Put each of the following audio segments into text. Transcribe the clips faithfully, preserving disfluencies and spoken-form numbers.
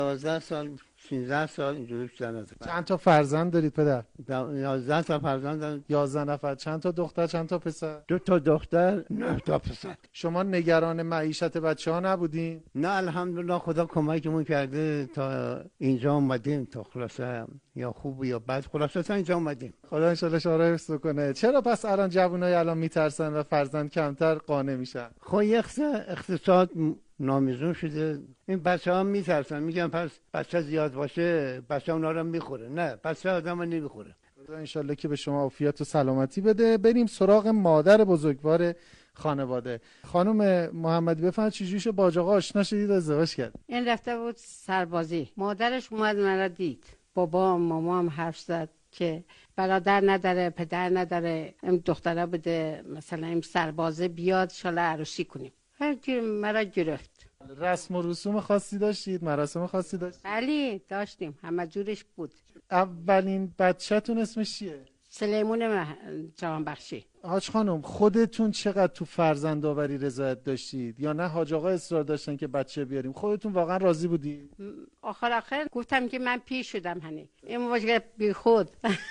دوازده سال سیزده سال اینجوری بیشتر. چند تا فرزند دارید پدر؟ یازده تا فرزند دارم. یازده نفر. چند تا دختر چند تا پسر؟ دو تا دختر نه تا پسر. شما نگران معیشت بچه ها نبودین؟ نه الحمدلله خدا کمکمون کرده تا اینجا اومدیم، تا خلاصه یا خوب یا بد خلاصه تا اینجا اومدیم. خدا ان شاءالله شما رو حفظ کنه. چرا پس الان جوونای الان میترسن و فرزند کمتر قانع میشن؟ خب یک اقتصاد نامیزون شده، این بچه ها میترسن، میگن پس بچه زیاد باشه بچه اونا رو میخوره. نه، بچه آدم رو نمیخوره. خدا انشالله که به شما عافیت و سلامتی بده. بریم سراغ مادر بزرگوار خانواده. خانم محمدی بفرمایید چجوریش باج آقا آشنا شدید و ازدواج کرد؟ این رفته بود سربازی، مادرش اومد مرا دید، بابا ماما هم حرف زد که برادر نداره پدر نداره، این دختره بوده مثلا این سربازه بیاد شاله عروسی کنیم. هر مرا گرفت. رسم و رسوم خاصی داشتید؟ مراسم خاصی داشتید؟ بله داشتیم، همه جورش بود. اولین بچه‌تون اسمش چیه؟ سلیمون جهانبخشی. حاج خانم خودتون چقدر تو فرزند آوری رضایت داشتید یا نه حاج آقا اصرار داشتن که بچه بیاریم؟ خودتون واقعا راضی بودید؟ آخر آخر گفتم که من پیر شدم، هنی این موقع بی خود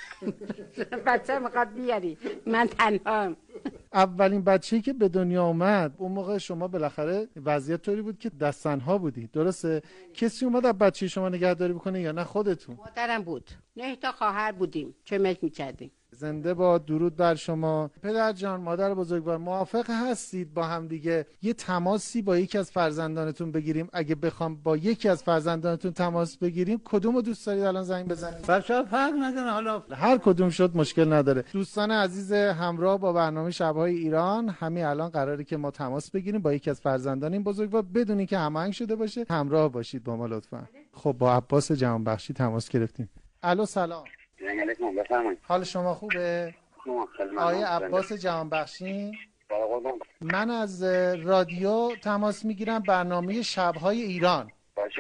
بچه میخواد بیاری، من تنهام. اولین بچه‌ای که به دنیا اومد اون موقع شما بالاخره وضعیت طوری بود که دست تنها بودید، درسته؟ کسی اومد از بچه شما نگهداری بکنه یا نه خودتون؟ مادرم بود، نه تا خواهر بودیم چمک میکردیم. زنده با درود بر شما. پدر جان، مادر بزرگوار، موافق هستید با هم دیگه یه تماسی با یکی از فرزندانتون بگیریم؟ اگه بخوام با یکی از فرزندانتون تماس بگیریم کدومو دوست دارید الان زنگ بزنید؟ بچه‌ها فرق نداره، حالا هر کدوم شد مشکل نداره. دوستان عزیز همراه با برنامه شب‌های ایران، همین الان قراره که ما تماس بگیریم با یکی از فرزندان این بزرگوار بدون اینکه هماهنگ شده باشه. همراه باشید با ما لطفا. خب با عباس جهانبخشی تماس گرفتیم. الو سلام. حال شما خوبه؟ آقای عباس جهانبخشی، من از رادیو تماس میگیرم، برنامه شب‌های ایران.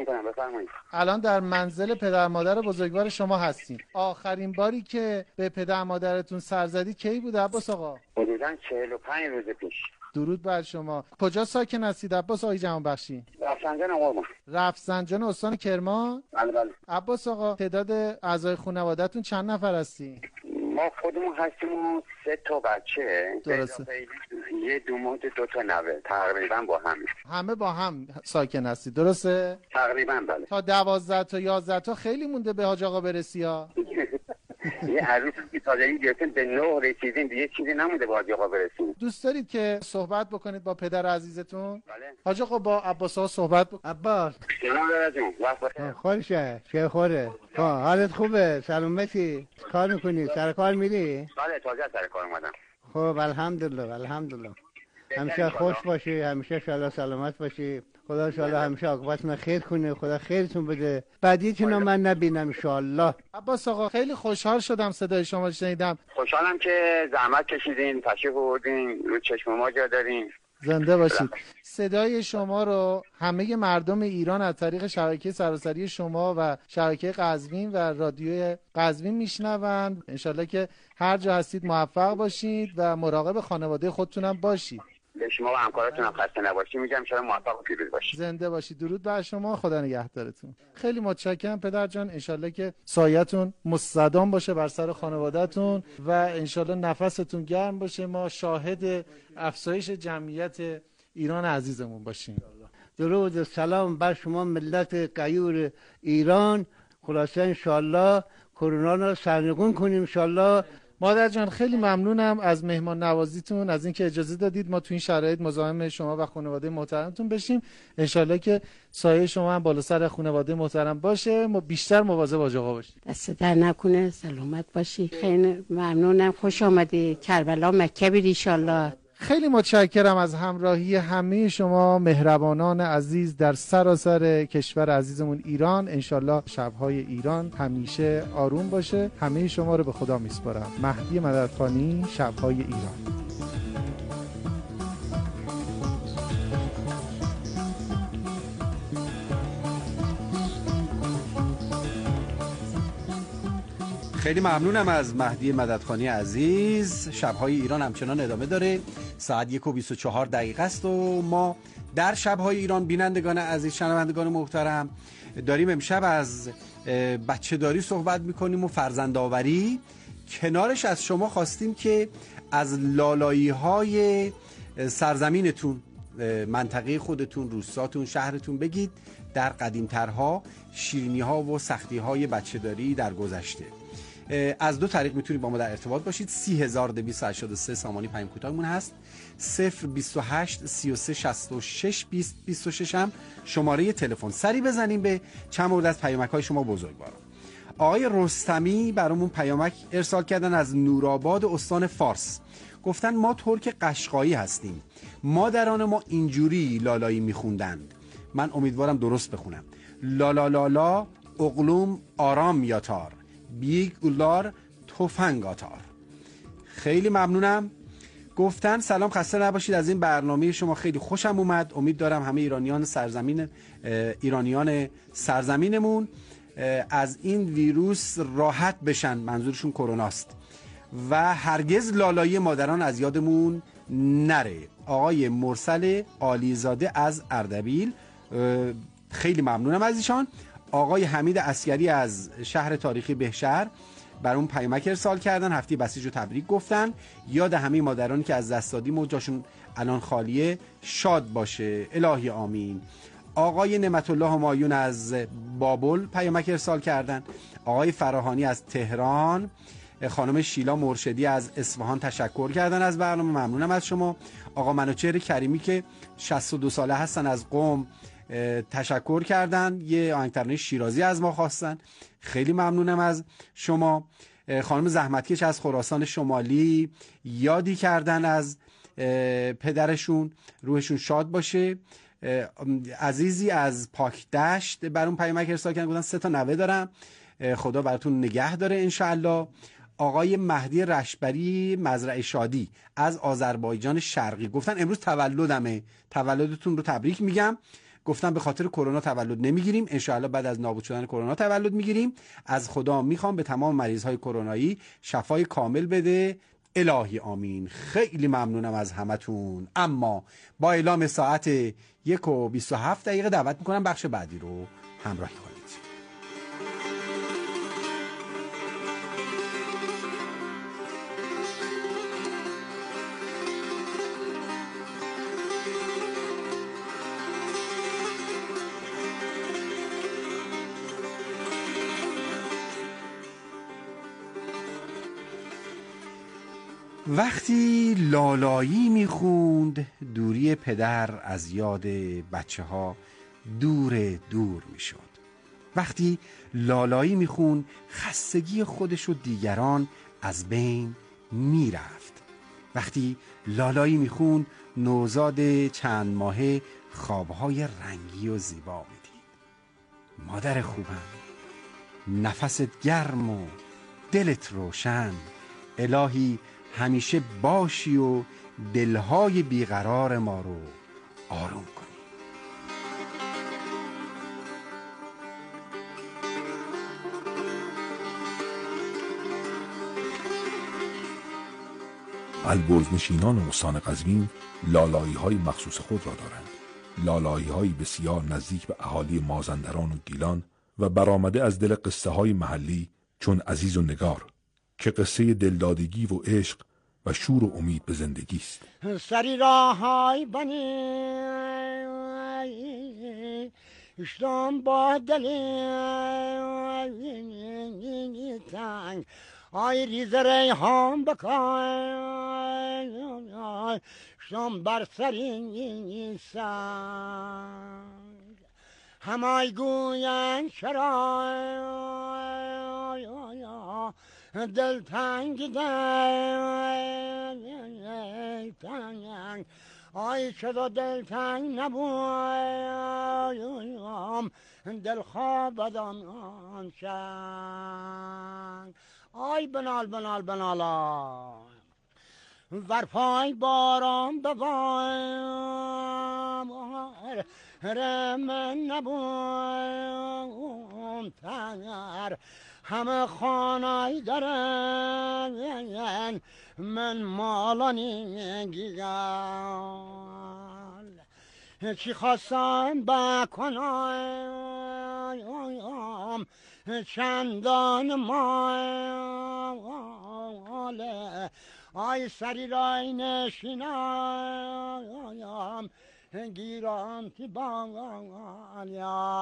الان در منزل پدر مادر بزرگوار شما هستیم. آخرین باری که به پدر مادرتون سر زدید کی بود عباس آقا؟ حدوداً چهل و پنج روز پیش. درود بر شما. کجا ساکن هستید عباس آقای جهانبخشی؟ رفسنجان قرمان. رفسنجان استان کرمان؟ بله بله. عباس آقا تعداد اعضای خانواده‌تون چند نفر هستی؟ ما خودمون هستیم و سه تا بچه. درسته. یه دومود دو تا نوه، تقریبا با هم. همه با هم ساکن هستی، درسته؟ تقریبا بله. تا دوازده تا یازده تا خیلی مونده به حاج آقا برسی ها. یه عروسی که تازگی گرفتیم به نه رسیدیم، دیگه چیزی نمونده با حاج آقا برسیم. دوست دارید که صحبت بکنید با پدر عزیزتون؟ بله. حاج آقا با عباس آقا صحبت بکن. عباس سلام داداش، وقت بخیر. خوشه، چه خوره؟ حالت خوبه؟ سلامتی؟ کار میکنی؟ سر کار میری؟ بله تازه سر کار اومدم. خب الحمدلله الحمدلله. همیشه خوش باشی، همیشه انشالله سلامت باشی. خدا انشالله همیشه عاقبتتون خیر کنه، خدا خیرتون بده، بعدیتون رو من نبینم انشالله. عباس آقا خیلی خوشحال شدم صدای شما رو شنیدم. خوشحالم که زحمت کشیدین، تشریف آوردین، رو چشم ما جا دارین. زنده باشید. صدای شما رو همه مردم ایران از طریق شبکه سراسری شما و شبکه قزوین و رادیوی قزوین میشنوند. انشالله که هر جا هستید موفق باشید و مراقب خانواده خودتونم باشید. به شما و همکاراتون هم خسته نباشید میگم، شما موفق و پیروز باشید. زنده باشید. درود بر شما، خدا نگهدارتون. خیلی متشکرم پدر جان، انشالله که سایتون مستدام باشه بر سر خانواده‌تون و انشالله نفستون گرم باشه، ما شاهد افزایش جمعیت ایران عزیزمون باشیم. درود و سلام بر شما ملت غیور ایران. خلاصه انشالله کرونا رو سرنگون کنیم انشالله. مادر جان خیلی ممنونم از مهمان نوازیتون، از اینکه اجازه دادید ما تو این شرایط مزاحم شما و خانواده محترمتون بشیم. انشالله که سایه شما هم بالا سر خانواده محترم باشه، ما بیشتر مواظب حاج آقا باشید. دست در نکنه، سلامت باشی. خیلی ممنونم، خوش آمدی. کربلا مکه بری ان شاءالله. خیلی متشکرم از همراهی همه شما مهربانان عزیز در سراسر کشور عزیزمون ایران. انشالله شب‌های ایران همیشه آروم باشه. همه شما رو به خدا میسپارم. مهدی مددخانی، شب‌های ایران. خیلی ممنونم از مهدی مددخانی عزیز. شب‌های ایران همچنان ادامه داره. ساعت یک و بیست و چهار دقیقه است و ما در شب‌های ایران بینندگان عزیز، شنوندگان محترم، داریم امشب از بچه داری صحبت میکنیم و فرزندآوری. کنارش از شما خواستیم که از لالایی های سرزمینتون، منطقه خودتون، روستاتون، شهرتون بگید در قدیمترها، شیرینی ها و سختی های بچه داری در گذشته. از دو طریق میتونید با ما در ارتباط باشید. سی هزار دویست و هشتاد و سه سامانی پیام کوتاهمون هست، صفر بیست و هشت سی و سه شصت و شش بیست بیست و شش هم شماره تلفن. سری بزنیم به چند مورد از پیامک های شما بزرگواران. آقای رستمی برامون پیامک ارسال کردن از نورآباد استان فارس. گفتن ما ترک قشقایی هستیم، مادران ما اینجوری لالایی میخوندند. من امیدوارم درست بخونم. لالا لالا اقلوم آرام یاتار، بیگ اولار توفنگ آتار. خیلی ممنونم. گفتن سلام، خسته نباشید، از این برنامه شما خیلی خوشم اومد. امید دارم همه ایرانیان سرزمین ایرانیان سرزمینمون از این ویروس راحت بشن، منظورشون کروناست، و هرگز لالایی مادران از یادمون نره. آقای مرسل عالیزاده از اردبیل، خیلی ممنونم از ایشان. آقای حمید عسکری از شهر تاریخی بهشهر برام پیامک ارسال کردن، هفته بسیج رو تبریک گفتن. یاد همه مادرانی که از دست دادیم و جاشون الان خالیه شاد باشه، الهی آمین. آقای نعمت الله همایون از بابل پیامک ارسال کردن. آقای فراهانی از تهران، خانم شیلا مرشدی از اصفهان تشکر کردن از برنامه، ممنونم از شما. آقا منوچهر کریمی که شصت و دو ساله هستن از قم تشکر کردن، یه آهنگ ترانه شیرازی از ما خواستن، خیلی ممنونم از شما. خانم زحمتکش از خراسان شمالی یادی کردن از پدرشون، روحشون شاد باشه. عزیزی از پاکدشت برام پیامک ارسال کردن، گفتن سه تا نوه دارم، خدا براتون نگه داره انشالله. آقای مهدی رشبری مزرعه شادی از آذربایجان شرقی گفتن امروز تولدمه، تولدتون رو تبریک میگم. گفتن به خاطر کرونا تولد نمیگیریم، انشالله بعد از نابود شدن کرونا تولد میگیریم. از خدا میخوام به تمام مریض های کرونایی شفای کامل بده، الهی آمین. خیلی ممنونم از همتون. اما با اعلام ساعت یک و بیست و هفت دقیقه دعوت میکنم بخش بعدی رو همراهی کنید. وقتی لالایی میخوند دوری پدر از یاد بچه ها دور دور میشد. وقتی لالایی میخوند خستگی خودش و دیگران از بین میرفت. وقتی لالایی میخوند نوزاد چند ماهه خوابهای رنگی و زیبا میدید. مادر خوبم، نفست گرم و دلت روشن، الهی همیشه باشی و دلهای بیقرار ما رو آروم کنی. البرز نشینان استان قزوین لالایی های مخصوص خود را دارند. لالایی های بسیار نزدیک به اهالی مازندران و گیلان و برآمده از دل قصه های محلی چون عزیز و نگار که قصه دلدادگی و عشق و شور و امید به زندگی است. سری راهای بنی اشتام با دلی تنگ آی ریز ریحان بکن شام بر سری سنگ همای گوین چرا دل تنگ دل تنگ آی چرا دل تنگ نبویم دل خواب بدان شنگ آی بنال بنال بنالا ور پای باران ببار رمن نبوم تنگر همه خانای دارن من مالانی گیگل چی خواستم بکنم چندان ماله آی سری رای نشینم گیرم تی بانگال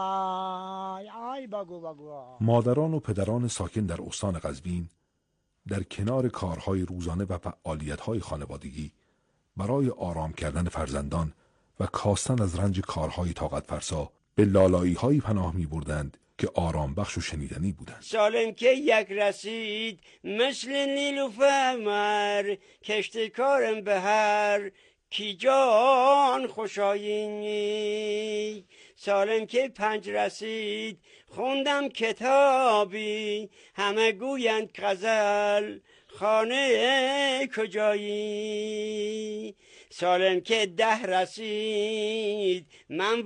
آی بگو بگو. مادران و پدران ساکن در استان قزوین در کنار کارهای روزانه و فعالیت‌های خانوادگی برای آرام کردن فرزندان و کاستن از رنج کارهای طاقت فرسا به لالایی‌هایی پناه می‌بردند که آرام بخش و شنیدنی بودند. سالم که یک رسید مثل نیلوفر مر کشت کارم به هر کی جان خوشایینی. سالم که پنج رسید خوندم کتابی همه گویند غزل خانه کجایی. سالم که ده رسید من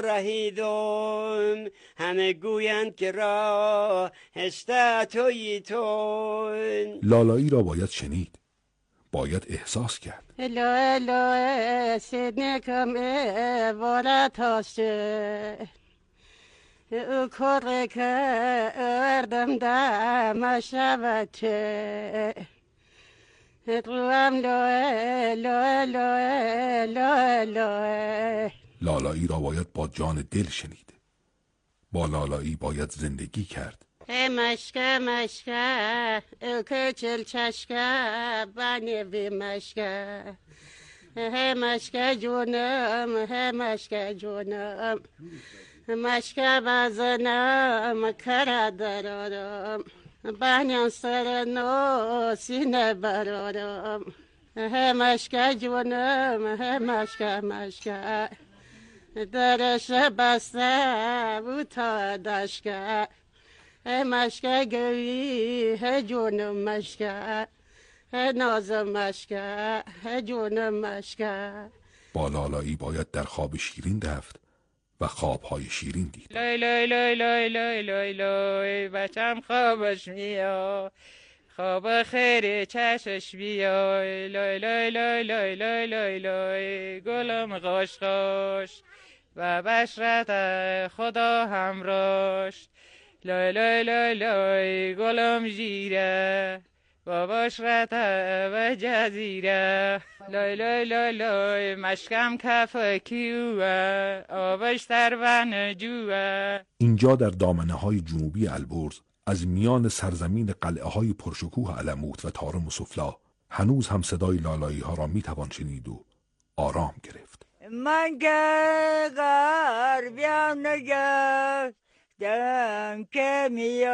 وارهیدم همه گویند که راه است تویی تو. لالایی را باید شنید، باید احساس کرد. الو الو سنکم وارا تاسه او کره که اردم دم شبته روام لوه لوه لوه لوه لوه. لالایی را باید با جان دل شنید، با لالایی باید زندگی کرد. ای مشکه مشکه او کچل چشکه بانی بی مشکه. ای مشکه جونم ای مشکه جونم مشکه بزنم کره درارم بانیم سر نو سینه برارم. ای مشکه جونم ای مشکه مشکه درش بسته بود تا دشکه. ای مشکه گویی ای جونم مشکه ای نازم مشکه ای جونم مشکه. با لالایی باید در خواب شیرین رفت و خوابهای شیرین دید. لای لای لای لای لای لای لای بچم خوابش میاد خواب خیر چشش بیای. لای لای لای لای لای لای لای گلم غاش غاش و بشرت خدا همراش. لای لای لای لای گلم جیره و بشرت و جزیره. لای لای لای لای مشکم کف کیوه آبش تر و نجوه. اینجا در دامنه های جنوبی البرز از میان سرزمین قلعه های پرشکوه علموت و تارم و سفلا هنوز هم صدای لالایی ها را می توان شنید و آرام گرفت. من که غربیم نگه دم که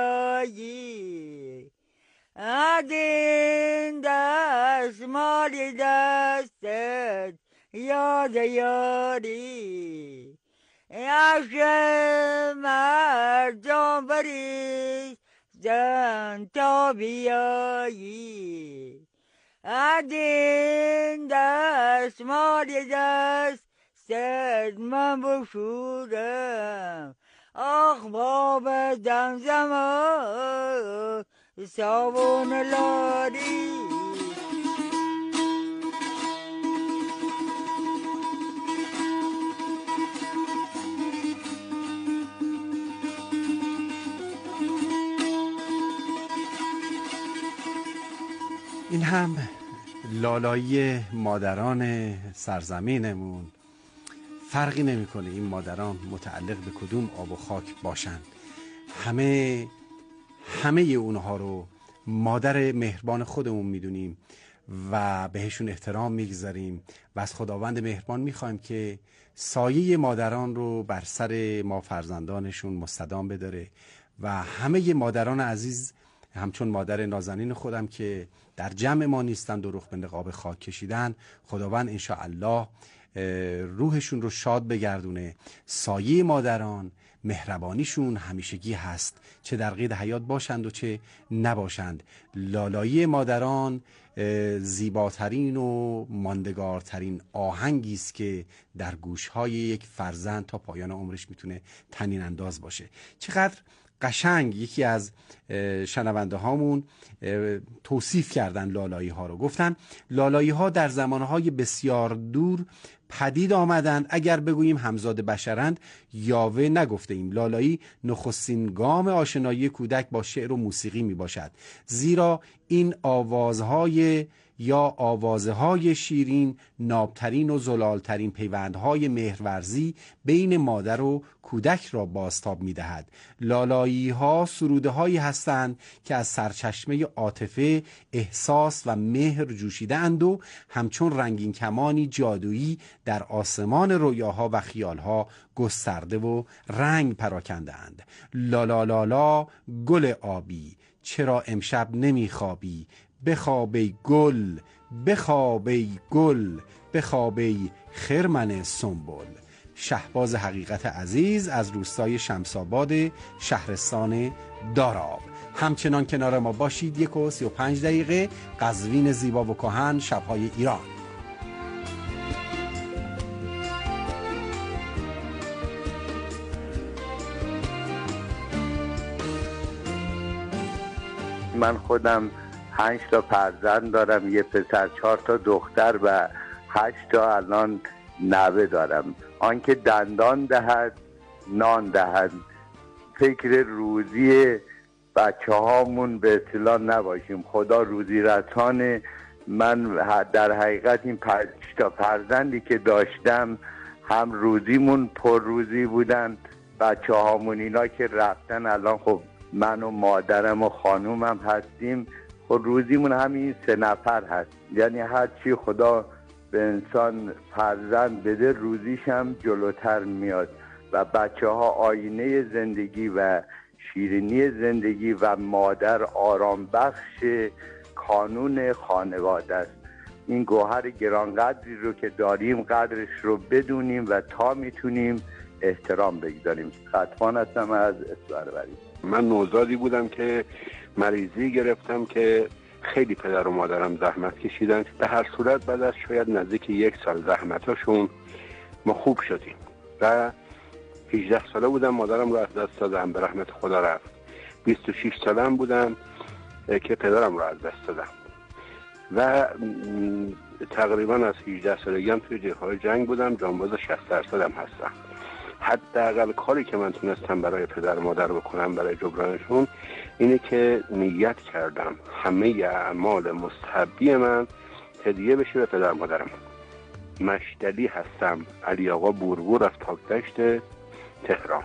میایی ادین دست مالی دستت یاد یاری. عشق مردم بریز زن تا بیایی ادین دست مالی دست ست من بشورم. آخ باب دمزم صابون لاری. این هم لالایی مادران سرزمینمون. فرقی نمیکنه این مادران متعلق به کدوم آب و خاک باشن، همه همه اونها رو مادر مهربان خودمون میدونیم و بهشون احترام میگذاریم و از خداوند مهربان میخوایم که سایه مادران رو بر سر ما فرزندانشون مستدام بداره و همه مادران عزیز همچون مادر نازنین خودم که در جمع ما نیستند و رخ به نقاب خاک کشیدن، خداوند انشاءالله روحشون رو شاد بگردونه. سایه مادران مهربانیشون همیشگی هست، چه در قید حیات باشند و چه نباشند. لالایی مادران زیباترین و ماندگارترین آهنگی است که در گوشهای یک فرزند تا پایان عمرش میتونه طنین انداز باشه. چقدر قشنگ یکی از شنونده هامون توصیف کردن لالایی ها رو. گفتن لالایی ها در زمانهای بسیار دور پدید آمدند. اگر بگوییم همزاد بشرند یاوه نگفته ایم. لالایی نخستین گام آشنایی کودک با شعر و موسیقی می باشد، زیرا این آوازهای یا آوازهای شیرین نابترین و زلالترین پیوندهای مهرورزی بین مادر و کودک را بازتاب می دهد. لالایی ها سروده هایی هستند که از سرچشمه عاطفه، احساس و مهر جوشیده اند و همچون رنگین کمانی جادویی در آسمان رویاها و خیالها گسترده و رنگ پراکنده اند. لالا لالا گل آبی، چرا امشب نمی خوابی؟ بخوابی گل، بخوابی گل، بخوابی خرمن سنبل. شهباز حقیقت عزیز از روستای شمس‌آباد شهرستان داراب. همچنان کنار ما باشید. یک و سی و پنج دقیقه قزوین زیبا و کهن، شب‌های ایران. من خودم پنج تا فرزند دارم، یه پسر، چهار تا دختر و هشت تا الان نوه دارم. آنکه دندان دهد نان دهد، فکر روزی بچه هامون به اصطلاح نباشیم. خدا روزی رسانه. من در حقیقت این پنج تا فرزندی که داشتم هم روزیمون پر روزی بودن. بچه هامون اینا که رفتن الان خب من و مادرم و خانومم هستیم، خب روزیمون همین سه نفر هست. یعنی هر چی خدا به انسان فرزند بده روزیش هم جلوتر میاد و بچه ها آینه زندگی و شیرینی زندگی و مادر آرام بخش کانون خانواده است. این گوهر گرانقدری رو که داریم قدرش رو بدونیم و تا میتونیم احترام بگذاریم. خطفان هستم از اسوروری. من نوزادی بودم که مریضی گرفتم که خیلی پدر و مادرم زحمت کشیدن. به هر صورت بعد از شاید نزدیک یک سال زحمتاشون ما خوب شدیم و هجده ساله بودم مادرم رو از دست دادم، به رحمت خدا رفت. بیست و شش سالم بودم که پدرم رو از دست دادم و تقریبا از هجده سالگیم توی جبهه‌های جنگ بودم. جانباز شصت درصدم هستم. حداقل کاری که من تونستم برای پدر و مادر بکنم برای جبرانشون اینه که نیت کردم همه اعمال مستحبی من هدیه بشه به پدر و مادرم. مشتلی هستم، علی آقا بوربور از پاکدشت تهران.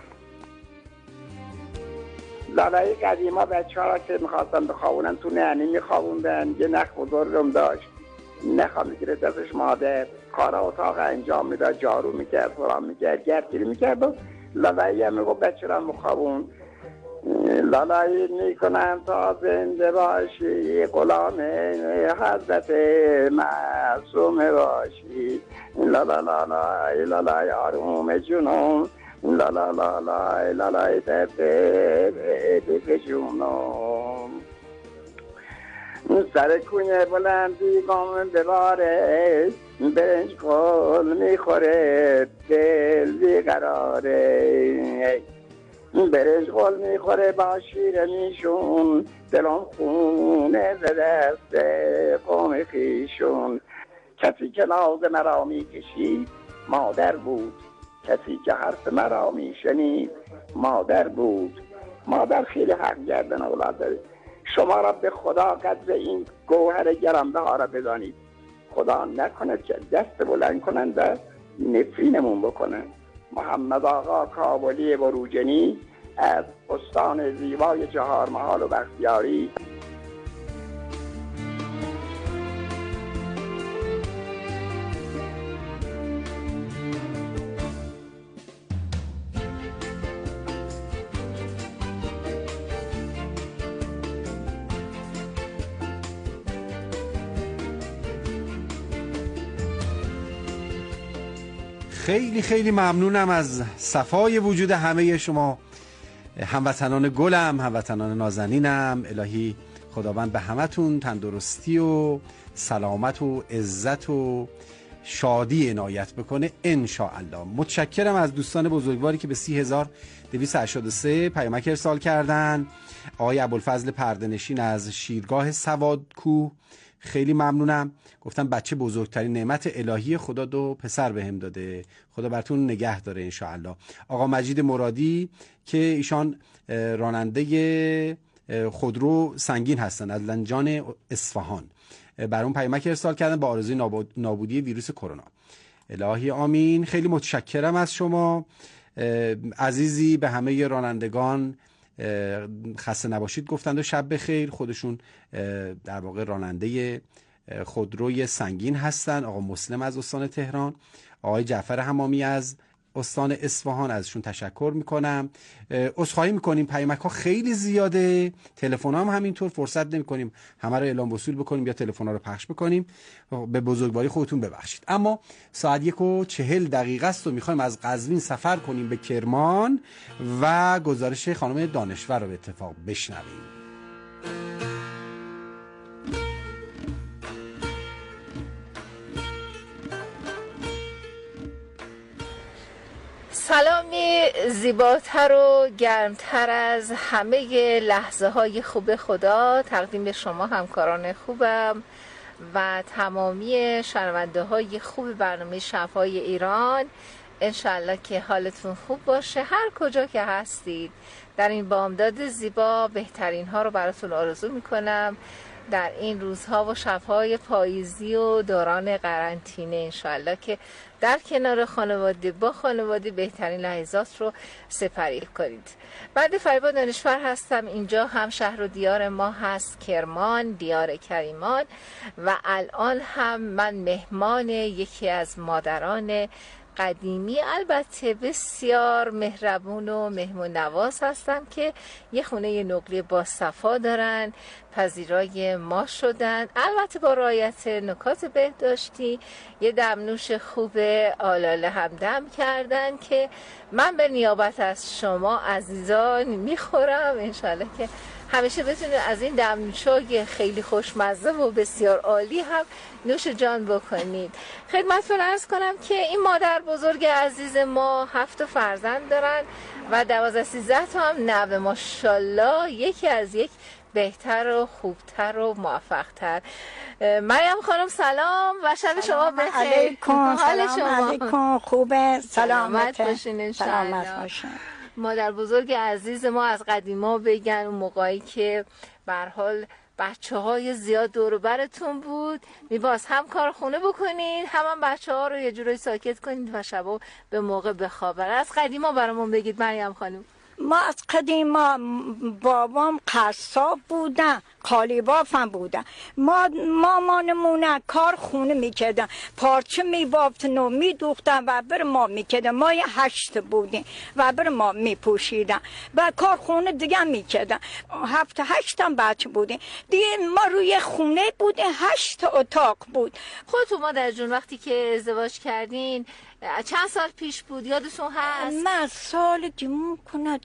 لالای قدیما بچه ها را که میخواستن بخوابونن تو نعنی میخوابوندن. یه نخ بزرگم داشت، نخواه میگیره دستش مادر، کارا اتاق انجام میداد، جارو میکرد، فرام میکرد، گردگیری میکرد و لالایی هم میگو بچه را مخوابون. لالایی میکنم تا زنده باشی، غلام حضرت معصوم باشی. لالا لالای لالای آروم جنون، لالا لالای لالای تبه جنون. سر کونه بلندی گام بباره، برنج گل میخوره دل بیقراره. برنج گل میخوره با شیر میشون، دلم خونه ز دست قوم خیشون. کسی که ناز مرا میکشید مادر بود، کسی که حرف مرا میشنید مادر بود. مادر خیلی حق گردن اولاد داره. شما را به خدا قدر این گوهر گرانبها را بدانید. خدا نکند که دست بلند کنند و نفرینمون بکنند. محمد آقا کابلی بروجنی از استان زیبای چهار محال و بختیاری. خیلی خیلی ممنونم از صفای وجود همه شما هموطنان گلم، هموطنان نازنینم. الهی خداوند به همتون تندرستی و سلامت و عزت و شادی عنایت بکنه ان شاء الله. متشکرم از دوستان بزرگواری که به سی هزار دویست و هشتاد و سه پیامک ارسال کردن. آقای ابوالفضل پرده‌نشین از شیرگاه سوادکوه، خیلی ممنونم. گفتم بچه بزرگترین نعمت الهی، خدا دو پسر بهم داده، خدا براتون نگه داره انشاءالله. آقا مجید مرادی که ایشان راننده خودرو سنگین هستن از لنجان اصفهان، برام پیامک ارسال کردن با آرزوی نابودی ویروس کرونا. الهی آمین. خیلی متشکرم از شما عزیزی. به همه رانندگان خسته نباشید گفتند و شب بخیر. خودشون در واقع راننده خودروی سنگین هستن. آقا مسلم از استان تهران، آقای جعفر حمامی از استان اصفهان، ازشون تشکر میکنم. عذرخواهی میکنیم پیامک ها خیلی زیاده، تلفن هم همینطور، فرصت نمیکنیم همه رو اعلام وصول بکنیم یا تلفن ها رو پخش بکنیم، به بزرگواری خودتون ببخشید. اما ساعت یک و چهل دقیقه است و میخوایم از قزوین سفر کنیم به کرمان و گزارش خانم دانشور رو به اتفاق بشنویم. سلامی زیباتر و گرمتر از همه لحظه های خوب خدا تقدیم به شما همکاران خوبم و تمامی شنونده های خوب برنامه شب‌های ایران. انشالله که حالتون خوب باشه هر کجا که هستید. در این بامداد زیبا بهترین ها رو براتون آرزو میکنم در این روزها و شب‌های پاییزی و دوران قرنطینه. انشالله که در کنار خانواده با خانواده بهترین لحظات رو سپری کنید. بعد فریبا دانشور هستم. اینجا هم شهر و دیار ما هست کرمان، دیار کریمان، و الان هم من مهمان یکی از مادران قدیمی البته بسیار مهربون و مهمون نواز هستم که یه خونه نقلی با صفا دارن، پذیرای ما شدن، البته با رعایت نکات بهداشتی. یه دمنوش خوب آلاله هم دم کردن که من به نیابت از شما عزیزان میخورم. انشالله که همیشه بتونید از این دمنوشای خیلی خوشمزه و بسیار عالی هم نوش جان بکنید. خدمتتون عرض کنم که این مادر بزرگ عزیز ما هفت فرزند دارن و دوازده سیزده تا هم نوه، ماشاءالله یکی از یک بهتر و خوبتر و موفقتر. مریم خانم سلام و شب شما بخیر. علیکم. حال سلام شما علیکم. خوبه؟ سلامت باشین انشاءالله. سلامت باشین. مادر بزرگ عزیز ما از قدیما بگن اون موقعی که به هر حال بچه های زیاد دور براتون بود میباز هم کار خونه بکنید هم هم بچه ها رو یه جورایی ساکت کنید و شبا به موقع بخوابن. از قدیما برامون بگید مریم خانم. ما از قدیما بابام قصاب بودن، قالیبافم بودن. ما مامانمونه کار خونه میکردن، پارچه میبافتن و میدوختن و بر ما میکردن. ما یه هشت بودیم و بر ما میپوشیدن و کار خونه دیگه میکردن. هفت هشتم بچه بودیم دیگه. ما روی خونه بودیم، هشت اتاق بود. خودتون مادر جون وقتی که ازدواج کردین چند سال پیش بود یادتون هست؟ من سال دیمون کنه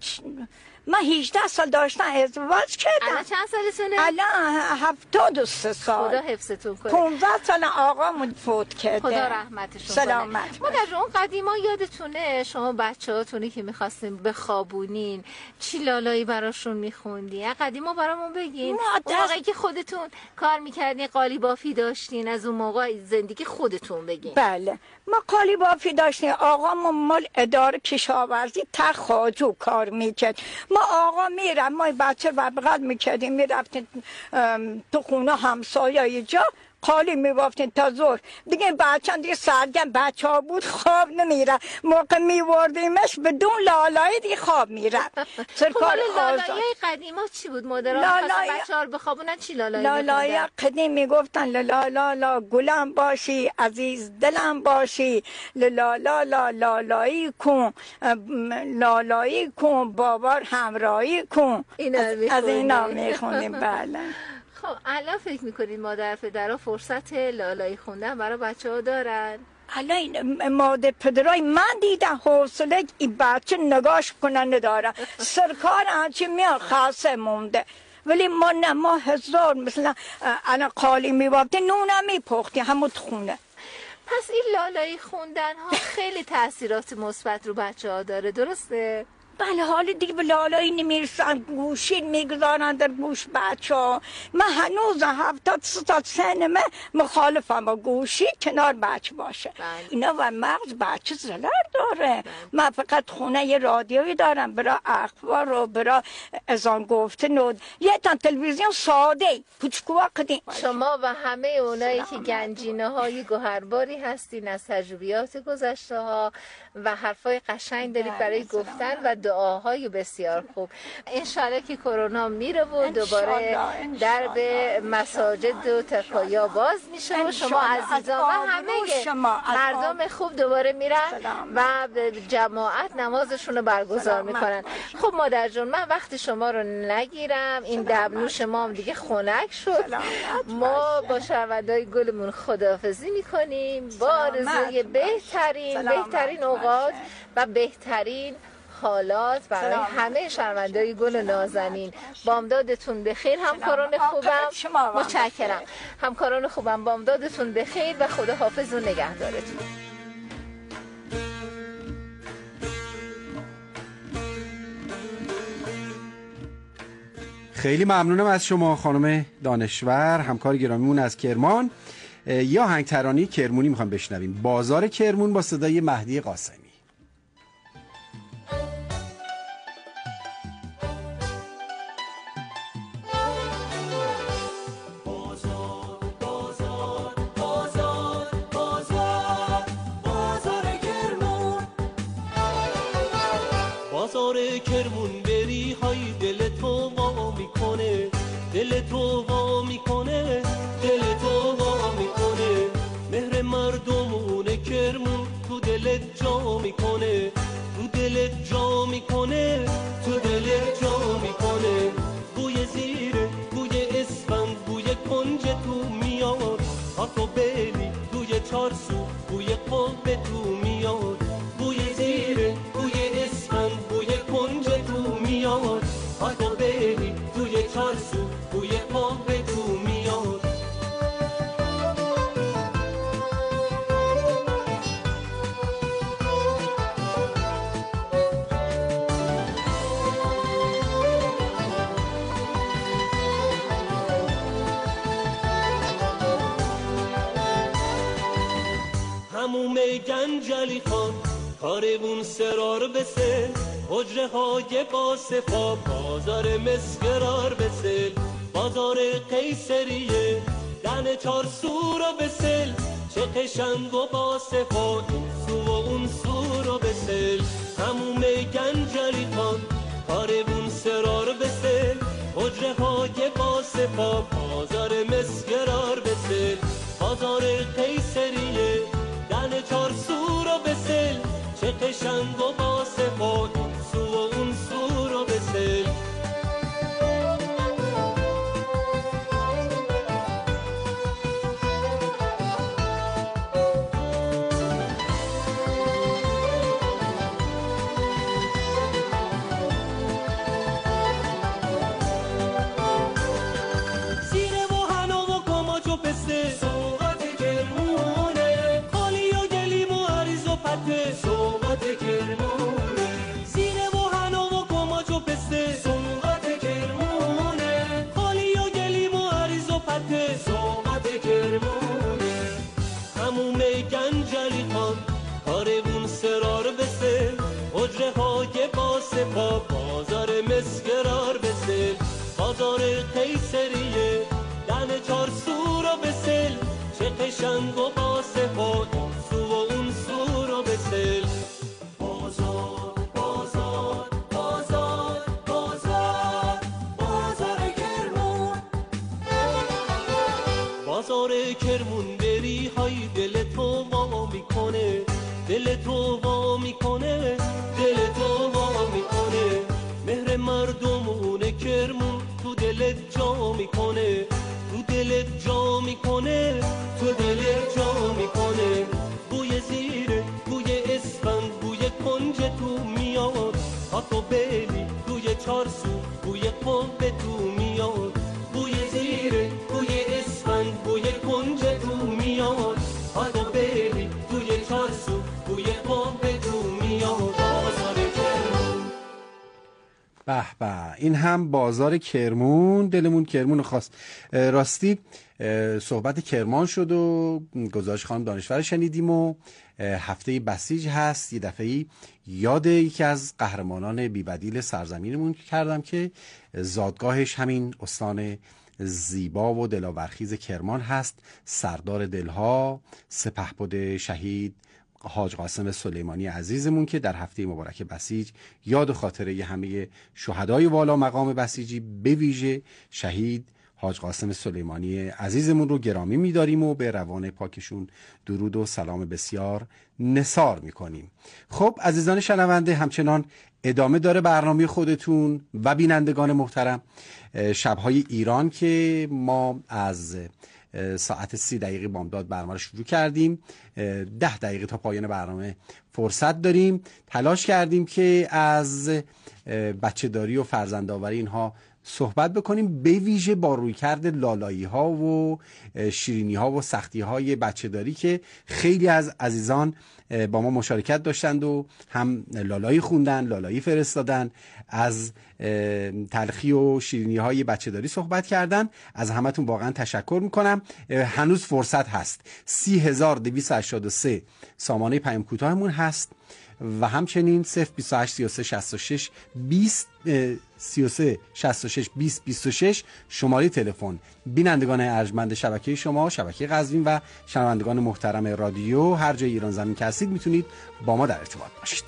من هجده سال داشتم ازدواج کردم. الان چند سالتونه؟ الان هفتاد و سه سال. خدا حفظتون کنه. پونزده سال آقامون فوت کرده. خدا رحمتشون سلامت کنه. ما در اون قدیما یادتونه شما بچه هاتونی که میخواستیم بخوابونین چی لالایی براشون میخوندین؟ قدیما برامون بگین. اون موقعی که خودتون کار میکردین قالی بافی داشتین، از اون موقع زندگی خودتون بگین. بله ما قالی بافی داشتیم. آقامون مال اداره کشاورزی تخاجو کار میکرد. ما آقا میرم ما بچه و بغل میکردیم میرفتیم تو خونه همسایه جا قالی میبافتیم تا ظهر دیگه. بچه دیگه سرگم بچه ها بود خواب نمیره. موقع میوردیمش بدون لالایی دیگه خواب میره. سرکار لالایی قدیما چی بود؟ مادران لالای... بچه ها رو بخوابونن چی لالایی لالایی قدیم میگفتن لالا لالا گلم باشی عزیز دلم باشی لالا لالا لالایی کن لالایی کن بابار همراهی کن. از اینا میخونیم. بله. خب الان فکر میکنید مادر پدرها فرصت لالایی خوندن برای بچه ها دارن؟ الان مادر پدرای من دیدم حوصله این بچه نگاش کنن نداره. سرکار هرچی میاد خاصه مونده ولی ما نه. ما هزار مثلا انا قالی میبافتی نونم میپختی همون خونه. پس این لالایی خوندن ها خیلی تاثیرات مثبت رو بچه ها داره، درسته؟ بله حال دیگه به لالایی نمیرسن، گوشی میگذارن در گوش بچه ها. من هنوز هفتاد تا سنمه مخالفم با گوشی کنار بچه باشه. بله. اینا و مغز بچه ضرر داره. بله. من فقط خونه یه رادیویی دارم برای اخبار رو، برای ازان گفتن و یه تا تلویزیون ساده کوچکو قدیم. شما و همه اونایی که گنجینه های گوهرباری هستین از تجربیات گذشته ها و حرفای قشنگ دارید برای گفتن و دعاهای بسیار خوب. انشالله که کرونا میره و دوباره درب مساجد و تقایا باز میشه و شما عزیزان و همه مردم خوب دوباره میرن و جماعت نمازشون رو برگزار میکنن. خب مادر جون، من وقت شما رو نگیرم، این دبنوش ما هم دیگه خنک شد. ما با شنونده‌های گلمون خداحافظی میکنیم با آرزوی بهترین بهترین اوقات و بهترین حالات برای همه شنونده‌های گل نازنین. بامدادتون بخیر همکاران خوبم. متشکرم همکاران خوبم، بامدادتون بخیر و خدا حافظ و نگهدارتون. خیلی ممنونم از شما خانم دانشور، همکار گرامیمون از کرمان. یا آهنگ ترانه کرمونی میخوام بشنویم، بازار کرمون با صدای مهدی قاسمی. بازار کرمون بری های دل تو وا میکنه، دل تو وا میکنه، دل تو وا میکنه. مهر مردمون کرمون تو دلت جا میکنه، تو دلت جا میکنه، تو دلت جا میکنه. بوی زیره، بوی اسفند، بوی کنج تو میاد، هاتو بری توی چارسو بوی قبه تو میاد. بوی زیره، بوی اسفند، بوی کنج تو میاد، هاتو بری توی چارسو بوی قبه تو میاد. هموم گنجلی خان کاربون سرار بسه، حجره های با صفا بازار مسگرار بسل. بازار قیصریه دن چار سو رو بسل، چه قشنگ و با صفا این سو و اون سو رو بسل. هموم گنجلی خان کاربون سرار بسل، حجره های با صفا بازار مسگرار بسل. بازار قیصریه دن چار سو رو بسل، چه قشنگ و با صفا این سو و اون سو رو بسل. سیره و حنا و کماج و پسته سوغات کرمونه، خالی و گلیم و عریض و پته سوغات کرمونه. سیره و حنا و کماج و پسته سوغات کرمونه، خالی و گلیم و عریض و پته سوغات کرمونه. هموم گنجلی خان کاربون سرار بسه، حجره های با صفا بازار مسگرار بسه. بازار قیصریه دن چار سو رو بسل، چه قشنگ و با صفا این سو و اون سو رو بسل. بازار بازار بازار بازار بازار کرمون. بازار کرمون بری های دل تو وا میکنه، دل تو وا میکنه، دل تو وا میکنه. مهر مردمون کرمون تو دلت جا میکنه، تو دلت جا میکنه، تو دلت جا میکنه. بوی زیره، بوی اسفند، بوی کنج تو میاد، هاتو بری توی چارسو بوی قبه تو میاد. بوی زیره، بوی اسفند، بوی کنج تو میاد، هاتو بری توی چارسو بوی قبه تو میاد. بازار کرمون، به به، این هم بازار کرمون، دلمون کرمون خواست. راستی صحبت کرمان شد و گزارش خانم دانشور شنیدیم و هفته بسیج هست. یه دفعه یاد یکی از قهرمانان بی‌بدیل سرزمینمون کردم که زادگاهش همین استان زیبا و دلاورخیز کرمان هست. سردار دلها سپهبد شهید حاج قاسم سلیمانی عزیزمون که در هفته مبارک بسیج یاد و خاطره همه شهدای والا مقام بسیجی به ویژه شهید حاج قاسم سلیمانی عزیزمون رو گرامی می‌داریم و به روان پاکشون درود و سلام بسیار نثار می‌کنیم. خب عزیزان شنونده، همچنان ادامه داره برنامه خودتون و بینندگان محترم. شب‌های ایران که ما از ساعت سی دقیقه بامداد برنامه رو شروع کردیم، ده دقیقه تا پایان برنامه فرصت داریم. تلاش کردیم که از بچه داری و فرزندآوری اینها صحبت بکنیم، به ویژه با رویکرد لالایی ها و شیرینی ها و سختی های بچه داری که خیلی از عزیزان با ما مشارکت داشتند و هم لالایی خوندن، لالایی فرستادن، از تلخی و شیرینی های بچه داری صحبت کردن. از همتون واقعا تشکر میکنم. هنوز فرصت هست. سی هزار دویست و هشتاد و سه سامانه پیام کوتاهمون هست و همچنین صفر بیست و هشت سی و سه شصت و شش بیست سی و سه شصت و شش بیست بیست و شش شماره تلفن. بینندگان ارجمند شبکه شما، شبکه قزوین و شنوندگان محترم رادیو هر جای ایران زمین که هستید میتونید با ما در ارتباط باشید.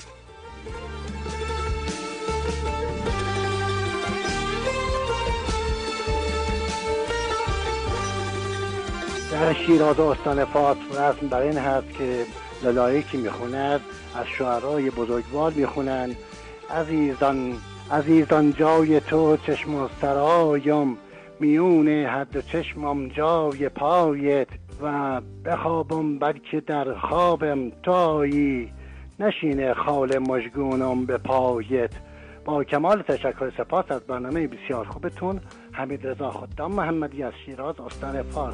در شیراز استان فارس رسم بر این هست که لالایی که میخوند از شعرای بزرگوار میخونند. عزیزان عزیزان جای تو چشم و سرایم، میون حد چشمم جای پایت، و بخوابم بلکه در خوابم تایی، نشینه خال مژگونم به پایت. با کمال تشکر سپاس از برنامه بسیار خوبتون. حمید رضا خدام محمدی از شیراز استان فارس.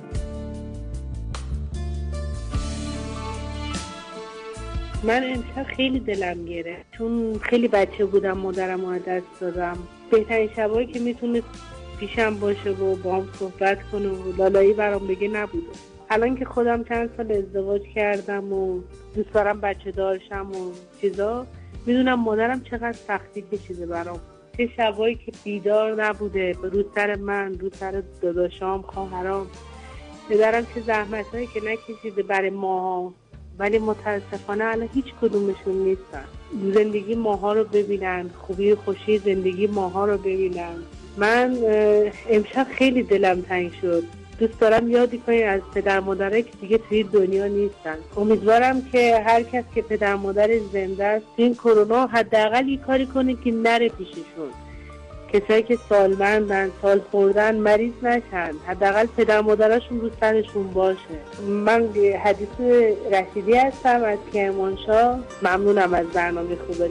من امشب خیلی دلم گرفت چون خیلی بچه بودم، مادرم رو دست دادم. بهترین شبایی که میتونست پیشم باشه و با هم صحبت کنه و لالایی برام بگه نبوده. الان که خودم چند سال ازدواج کردم و دوست دارم بچه دارشم و چیزا، میدونم مادرم چقدر سختی کشیده برام. چه شبایی که بیدار نبوده رو سر من، رو سر داداشام، خواهرام. پدرم چه زحمتایی که نکشیده برای ما، ولی متاسفانه الان هیچ کدومشون نیستن. زندگی ماها رو ببینن، خوبی خوشی زندگی ماها رو ببینن. من امشب خیلی دلم تنگ شد. دوست دارم یادی کنی از پدر مادرایی که دیگه توی دنیا نیستن. امیدوارم که هر کس که پدر مادر زنده است این کرونا حداقل یه کاری کنه که نره پیششون. کسایی که سالمندن، سال خوردن، مریض نشن، حداقل پدر مادرشون رو سرشون باشه. من حدیث رشیدی هستم از کرمانشاه. ممنونم از برنامه خوبتون.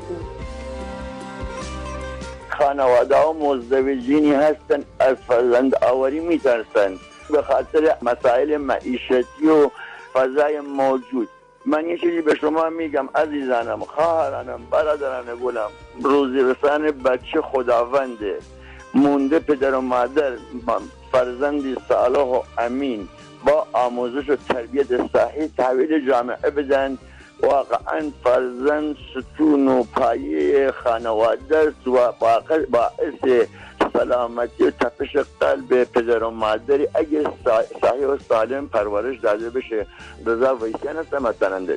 خانواده ها مزدوجینی هستن، از فرزند آوری میترسن به خاطر مسائل معیشتی و فضای موجود. من یه چیزی به شما میگم عزیزانم، خواهرانم، برادران گلم، روزی رسان بچه خداونده. مونده پدر و مادر فرزندی صالح و امین با آموزش و تربیت صحیح تحویل جامعه بدن. واقعا فرزند ستون و پایه خانواده است و واقع باعث سلامتی و تپش قلب پدر و مادری اگه صحیح و سالم پرورش داده بشه. رضا ویسیان هستم از سنندج.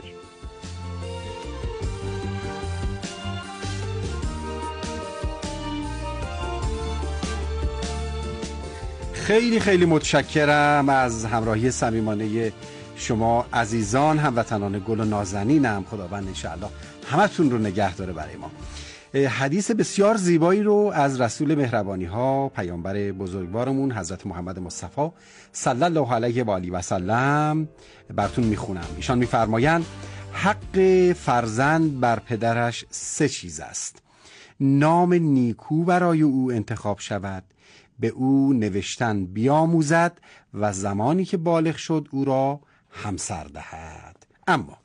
خیلی خیلی متشکرم از همراهی صمیمانه شما عزیزان، هموطنان گل و نازنینم. خداوند انشاءالله همتون رو نگه داره برای ما. حدیث بسیار زیبایی رو از رسول مهربانی ها، پیامبر بزرگوارمون حضرت محمد مصطفی صلی الله علیه و آله و سلم براتون میخونم. ایشان میفرمایند حق فرزند بر پدرش سه چیز است: نام نیکو برای او انتخاب شود، به او نوشتن بیاموزد و زمانی که بالغ شد او را همسر دهد. اما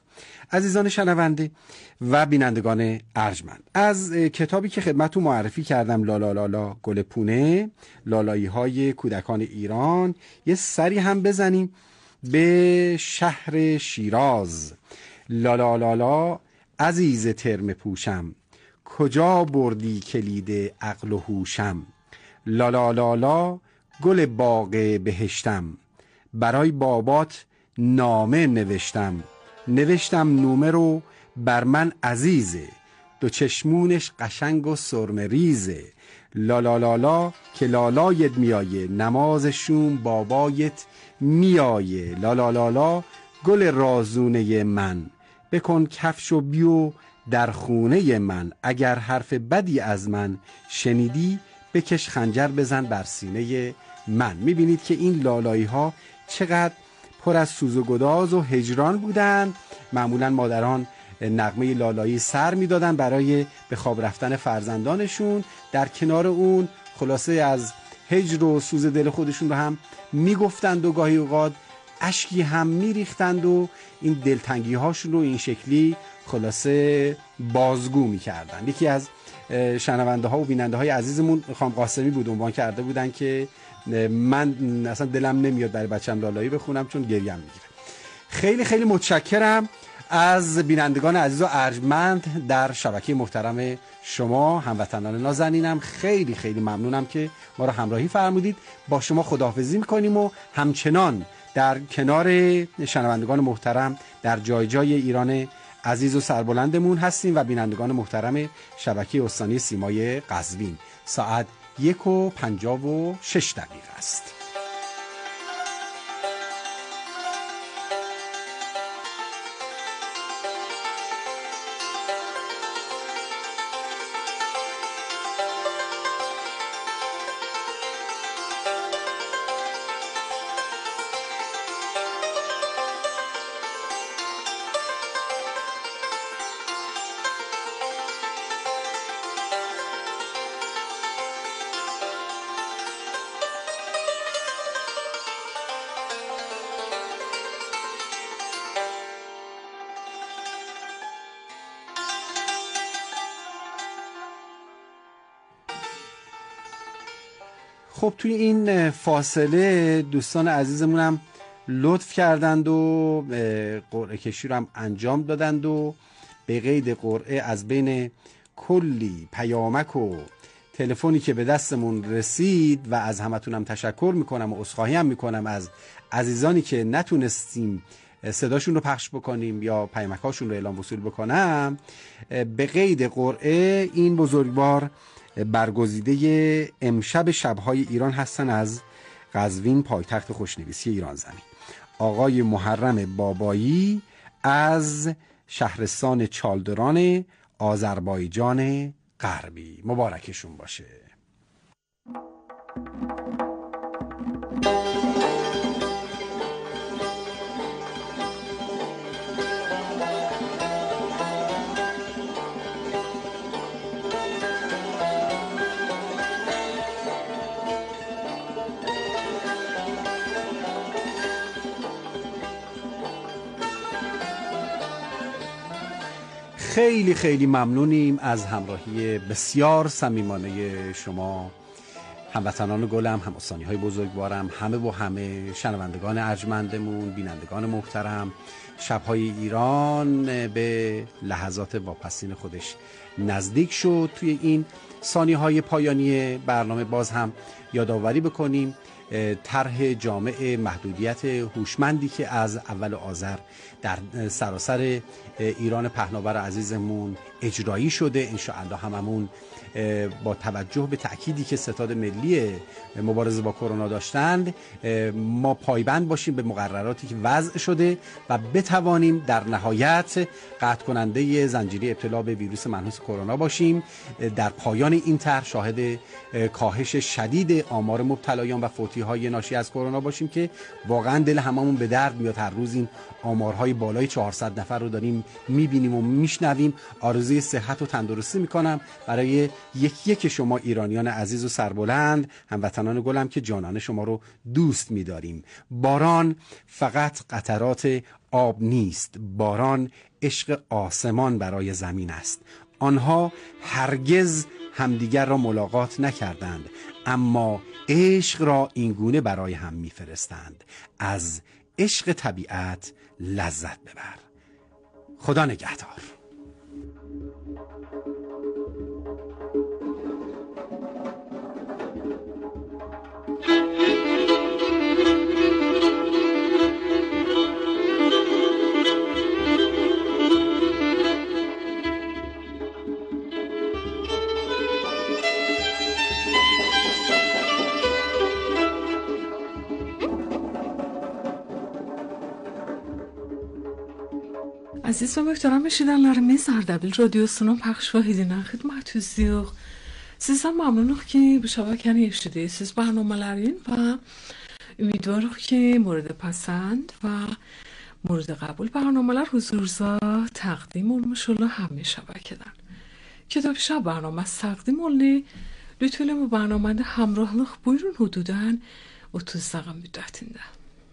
عزیزان شنونده و بینندگان ارجمند، از کتابی که خدمتتون معرفی کردم، لالا لالا گل پونه، لالایی های کودکان ایران، یه سری هم بزنیم به شهر شیراز. لالا لالا عزیز ترم پوشم، کجا بردی کلید عقل و هوشم. لالا لالا گل باغ بهشتم، برای بابات نامه نوشتم. نوشتم نومه رو بر من عزیزه، دو چشمونش قشنگ و سرمه ریزه. لالا لالا که لالایت میایه، نمازشون بابایت میایه. لالا لالا گل رازونه من، بکن کفش و بیو در خونه من. اگر حرف بدی از من شنیدی، بکش خنجر بزن بر سینه من. میبینید که این لالایی ها چقدر پر از سوز و گداز و هجران بودن. معمولا مادران نغمه لالایی سر میدادن برای به خواب رفتن فرزندانشون، در کنار اون خلاصه از هجر و سوز دل خودشون رو هم میگفتند و گاهی اوقات اشکی هم میریختند و این دلتنگی هاشون رو این شکلی خلاصه بازگو میکردن. یکی از شنونده ها و بیننده های عزیزمون خانم قاسمی بود، عنوان کرده بودن که من اصلا دلم نمیاد برای بچم لالایی بخونم چون گریم میگیره. خیلی خیلی متشکرم از بینندگان عزیز و ارجمند در شبکه محترم شما، هموطنان نازنینم. خیلی خیلی ممنونم که ما رو همراهی فرمودید. با شما خداحافظی میکنیم و همچنان در کنار شنوندگان محترم در جای جای ایران عزیز و سربلندمون هستیم و بینندگان محترم شبکه استانی سیمای قزوین. ساعت یک و پنجاه و شش دقیقه است. خب توی این فاصله دوستان عزیزمونم لطف کردند و قرعه کشی رو هم انجام دادند و به قید قرعه از بین کلی پیامک و تلفنی که به دستمون رسید و از همتون هم تشکر میکنم و عذرخواهی هم میکنم از عزیزانی که نتونستیم صداشون رو پخش بکنیم یا پیامکاشون رو اعلام وصول بکنم، به قید قرعه این بزرگوار برگزیده امشب شبهای ایران هستن از قزوین، پایتخت خوشنویسی ایران زمین. آقای محرم بابایی از شهرستان چالدران آذربایجان غربی. مبارکشون باشه. خیلی خیلی ممنونیم از همراهی بسیار صمیمانه شما هموطنان گلم، هم استانی های بزرگوارم، همه و همه شنوندگان ارجمندمون، بینندگان محترم. شبهای ایران به لحظات واپسین خودش نزدیک شد. توی این ثانیه های پایانی برنامه باز هم یادآوری بکنیم طرح جامع محدودیت هوشمندی که از اول آذر در سراسر ایران پهناور عزیزمون اجرایی شده. انشاءالله هممون با توجه به تأکیدی که ستاد ملی مبارزه با کرونا داشتند ما پایبند باشیم به مقرراتی که وضع شده و بتوانیم در نهایت قطع کننده زنجیره ابتلا به ویروس منحوس کرونا باشیم. در پایان این طرح شاهد کاهش شدید آمار مبتلایان و فوتی‌های ناشی از کرونا باشیم که واقعا دل هممون به درد میاد. هر روز این آمارهای بالای چهارصد نفر رو داریم میبینیم و میشنویم. آرزوی صحت و تندرستی میکنم برای یکی یک شما ایرانیان عزیز و سربلند، هموطنان گلم که جانانه شما رو دوست می‌داریم. باران فقط قطرات آب نیست، باران عشق آسمان برای زمین است. آنها هرگز همدیگر را ملاقات نکردند، اما عشق را اینگونه برای هم میفرستند: از عشق طبیعت لذت ببر. خدا نگهدار. Aziz və möhtərəm eşidənlərimiz, Ərdəbil Radiosunun pəxş vahidindən xidmətinizdəyik. Sizdən məmnunuq ki, bu şəbəkəni eşidirsiniz برنامه‌lərin və ümidvarıq ki, مورد پسند və مورد قبول برنامه‌lar huzurunuzda təqdim olmuş ola همه şəbəkədən. Kitab Şab برنامه‌si təqdim olunur. Lütfen bu برنامه‌də همراهlıq buyurun hududan otuz dəqiqə müddətində.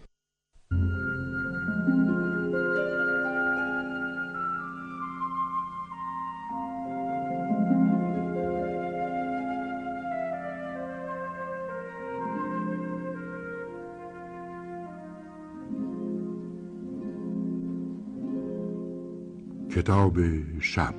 کتاب شب.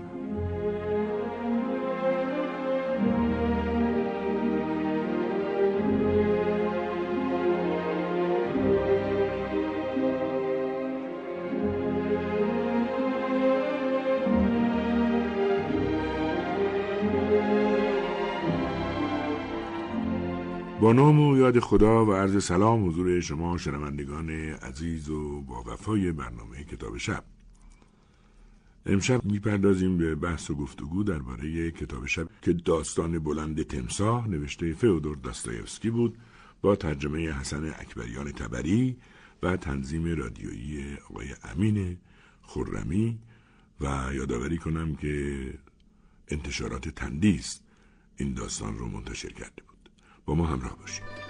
با نام و یاد خدا و عرض سلام حضور شما شنوندگان عزیز و با وفای برنامه کتاب شب. امشب میپردازیم به بحث و گفتگو درباره کتاب شب که داستان بلند تمساح نوشته فئودور داستایوفسکی بود با ترجمه حسن اکبریان تبری و تنظیم رادیویی آقای امین خرمی و یادآوری کنم که انتشارات تندیس این داستان رو منتشر کرده بود. با ما همراه باشید.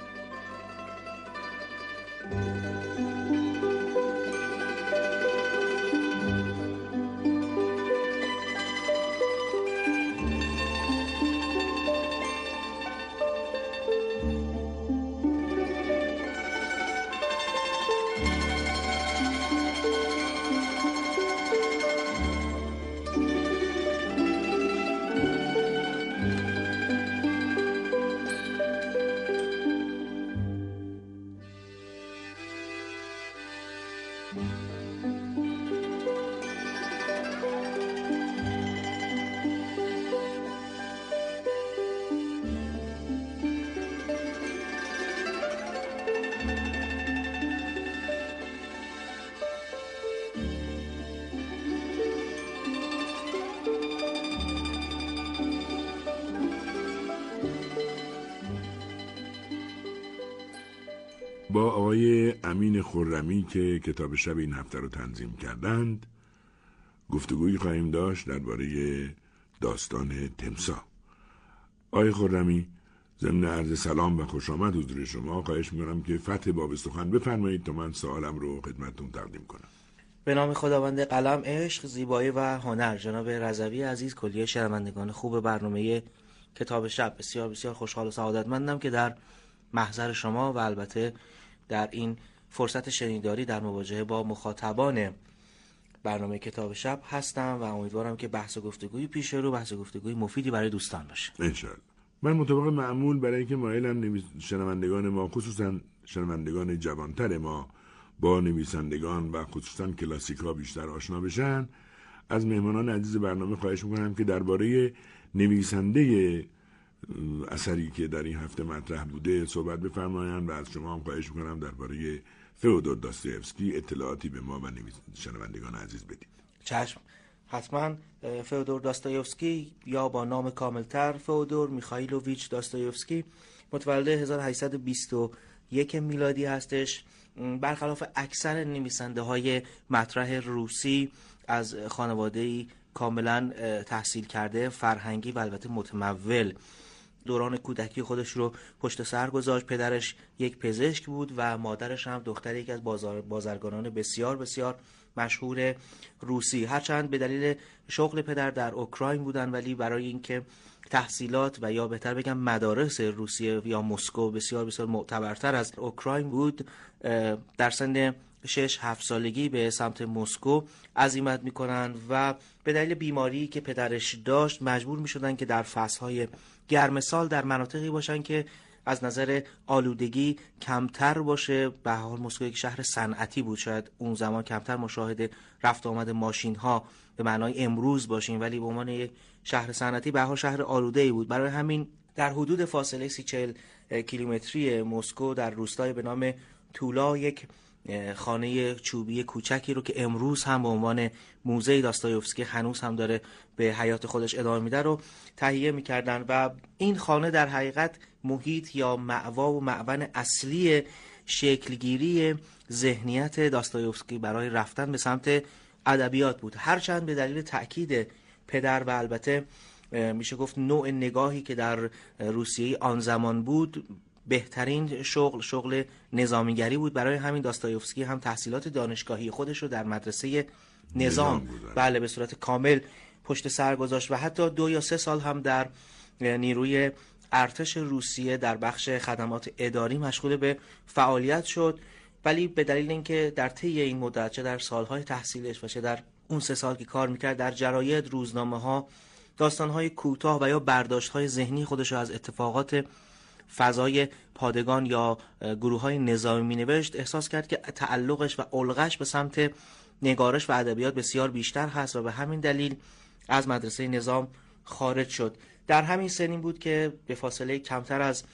با آقای امین خرمی که کتاب شب این هفته رو تنظیم کردند گفتگویی خواهیم داشت درباره داستان تمساح. آقای خرمی، ضمن عرض سلام و خوش آمد حضور شما خواهش میکنم که فتح باب سخن بفرمایید تا من سوالم رو خدمتتون تقدیم کنم. به نام خداوند قلم، عشق، زیبایی و هنر. جناب رضوی عزیز، کلیه شنوندگان خوب برنامه کتاب شب، بسیار بسیار خوشحال و سعادتمندم که در محضر شما و البته در این فرصت شنیداری در مواجهه با مخاطبان برنامه کتاب شب هستم و امیدوارم که بحث و گفتگوی پیش رو بحث و گفتگوی مفیدی برای دوستان باشه. انشاءالله. من مطابق معمول برای اینکه مایلم نویس... شنوندگان ما خصوصا شنوندگان جوانتر ما با نویسندگان و خصوصا کلاسیک‌ها بیشتر آشنا بشن، از مهمانان عزیز برنامه خواهش میکنم که درباره نویسنده اثری که در این هفته مطرح بوده صحبت بفرمایند و از شما هم خواهش میکنم درباره فئودور داستایوفسکی اطلاعاتی به ما و شنوندگان عزیز بدید. چشم، حتما. فئودور داستایوفسکی یا با نام کاملتر فئودور میخائیلوویچ داستایوفسکی متولد هزار و هشتصد و بیست و یک میلادی هستش. برخلاف اکثر نویسنده های مطرح روسی از خانواده‌ای کاملا تحصیل کرده، فرهنگی و البته متمول دوران کودکی خودش رو پشت سر گذاشت. پدرش یک پزشک بود و مادرش هم دختر یکی از بازار بازرگانان بسیار بسیار مشهور روسی. هرچند به دلیل شغل پدر در اوکراین بودن، ولی برای اینکه تحصیلات و یا بهتر بگم مدارس روسیه یا مسکو بسیار بسیار معتبرتر از اوکراین بود، در سن شش هفت سالگی به سمت مسکو عزیمت میکنن و به دلیل بیماری که پدرش داشت مجبور میشدن که در فصلهای گرم سال در مناطقی باشن که از نظر آلودگی کمتر باشه. به هر حال مسکو یک شهر صنعتی بود، شاید اون زمان کمتر مشاهده رفت آمد ماشین ها به معنای امروز باشیم، ولی به عنوان یک شهر صنعتی به هر حال شهر آلوده‌ای بود. برای همین در حدود فاصله سی چهل کیلومتری مسکو در روستای به نام تولا یک خانه چوبی کوچکی رو که امروز هم به عنوان موزه داستایوفسکی هنوز هم داره به حیات خودش ادامه میده رو تهیه میکردن و این خانه در حقیقت محیط یا مأوا و مأون اصلی شکلگیری ذهنیت داستایوفسکی برای رفتن به سمت ادبیات بود. هرچند به دلیل تأکید پدر و البته میشه گفت نوع نگاهی که در روسیه آن زمان بود، بهترین شغل شغل نظامیگری بود. برای همین داستایوفسکی هم تحصیلات دانشگاهی خودش رو در مدرسه نظام بله به صورت کامل پشت سر گذاشت و حتی دو یا سه سال هم در نیروی ارتش روسیه در بخش خدمات اداری مشغول به فعالیت شد. ولی به دلیل اینکه در طی این مدت چه در سالهای تحصیلش و چه در اون سه سال که کار میکرد در جراید، روزنامه‌ها داستان‌های کوتاه و یا برداشت‌های ذهنی خودش رو از اتفاقات فضای پادگان یا گروه‌های نظامی می‌نوشت، احساس کرد که تعلقش و علقش به سمت نگارش و ادبیات بسیار بیشتر هست و به همین دلیل از مدرسه نظام خارج شد. در همین سنین بود که به فاصله کمتر از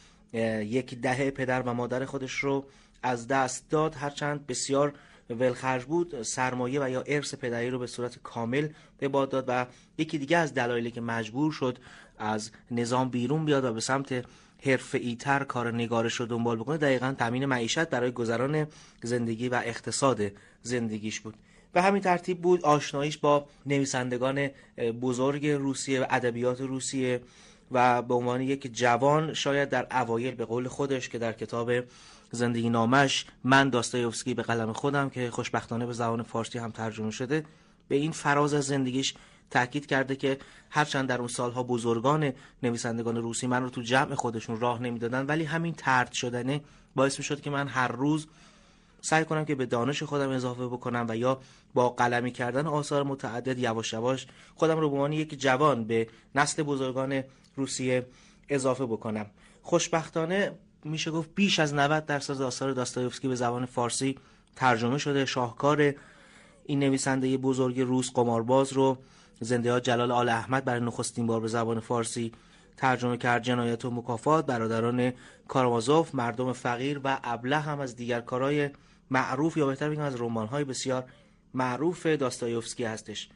یک دهه پدر و مادر خودش رو از دست داد. هرچند بسیار ولخرج بود، سرمایه و یا ارث پدری رو به صورت کامل به باد داد و یکی دیگه از دلایلی که مجبور شد از نظام بیرون بیاد و به سمت حرفه‌ای تر کار نگارش رو دنبال بکنه دقیقاً تامین معیشت برای گذران زندگی و اقتصاد زندگیش بود. به همین ترتیب بود آشناییش با نویسندگان بزرگ روسیه و ادبیات روسیه و به عنوان یک جوان شاید در اوایل به قول خودش که در کتاب زندگی نامش من داستایوفسکی به قلم خودم که خوشبختانه به زبان فارسی هم ترجمه شده به این فراز از زندگیش تاکید کرده که هرچند در اون سالها بزرگان نویسندگان روسی من رو تو جمع خودشون راه نمیدادن، ولی همین طرد شدنه باعث میشد که من هر روز سعی کنم که به دانش خودم اضافه بکنم و یا با قلمی کردن آثار متعدد یواش یواش خودم رو به عنوان یک جوان به نسل بزرگان روسیه اضافه بکنم. خوشبختانه میشه گفت بیش از نود درصد آثار داستایوفسکی به زبان فارسی ترجمه شده. شاهکار این نویسنده بزرگ روس قمارباز رو زنده یاد جلال آل احمد برای نخستین بار به زبان فارسی ترجمه کرد. جنایت و مکافات، برادران کارامازوف، مردم فقیر و ابله هم از دیگر کارهای معروف یا بهتر بگم از رمان‌های بسیار معروف داستایوفسکی هستش.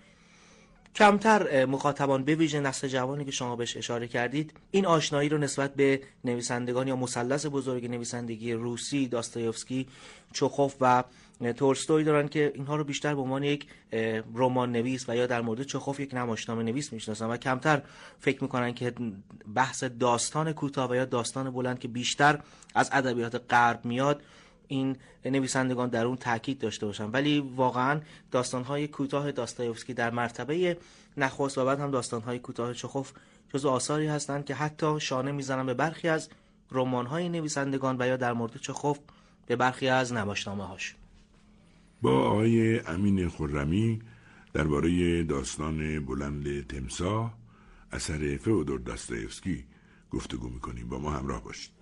کمتر مخاطبان به ویژه نسل جوانی که شما بهش اشاره کردید این آشنایی رو نسبت به نویسندگان یا مثلث بزرگ نویسندگی روسی داستایوفسکی، چخوف و تولستوی دارن که اینها رو بیشتر به عنوان یک رمان نویس و یا در مورد چخوف یک نمایشنامه نویس میشناسن و کمتر فکر میکنن که بحث داستان کوتاه و یا داستان بلند که بیشتر از ادبیات غرب میاد این نویسندگان در اون تاکید داشته باشن. ولی واقعا داستان‌های کوتاه داستایوفسکی در مرتبه نخست و بعد هم داستان‌های کوتاه چخوف جزو آثاری هستند که حتی شانه میزنن به برخی از رمان‌های نویسندگان و یا در مورد چخوف به برخی از نمایشنامه‌هاش. با آقای امین خرمی درباره داستان بلند تمساح اثر فئودور داستایوفسکی گفتگو می‌کنیم. با ما همراه باشید.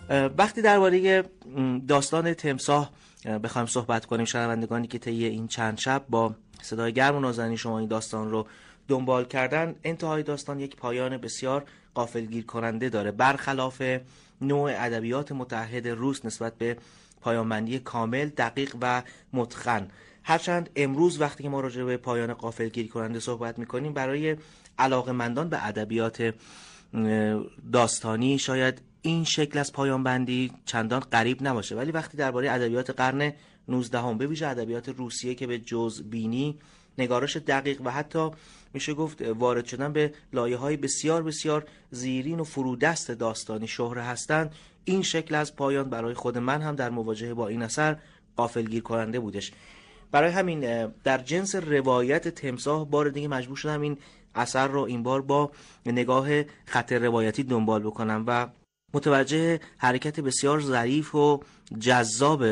وقتی درباره داستان تمساح بخوایم صحبت کنیم، شنوندگانی که طی این چند شب با صدای گرم و نازنین شما این داستان رو دنبال کردن، انتهای داستان یک پایان بسیار غافلگیر کننده داره. برخلاف نوع ادبیات متحد روس نسبت به پایان‌بندی کامل، دقیق و متقن، هرچند امروز وقتی که ما راجع به پایان غافلگیر کننده صحبت می‌کنیم، برای علاقه‌مندان به ادبیات داستانی شاید این شکل از پایان‌بندی چندان غریب نباشه، ولی وقتی درباره ادبیات قرن نوزدهم به ویژه ادبیات روسیه که به جزبینی، نگارش دقیق و حتی میشه گفت وارد شدن به لایه‌های بسیار بسیار زیرین و فرودست داستانی شهره هستند، این شکل از پایان برای خود من هم در مواجهه با این اثر غافلگیر کننده بودش. برای همین در جنس روایت تمساح بار دیگه مجبور شدم این اثر رو این بار با نگاه خط روایتی دنبال بکنم و متوجه حرکت بسیار ظریف و جذاب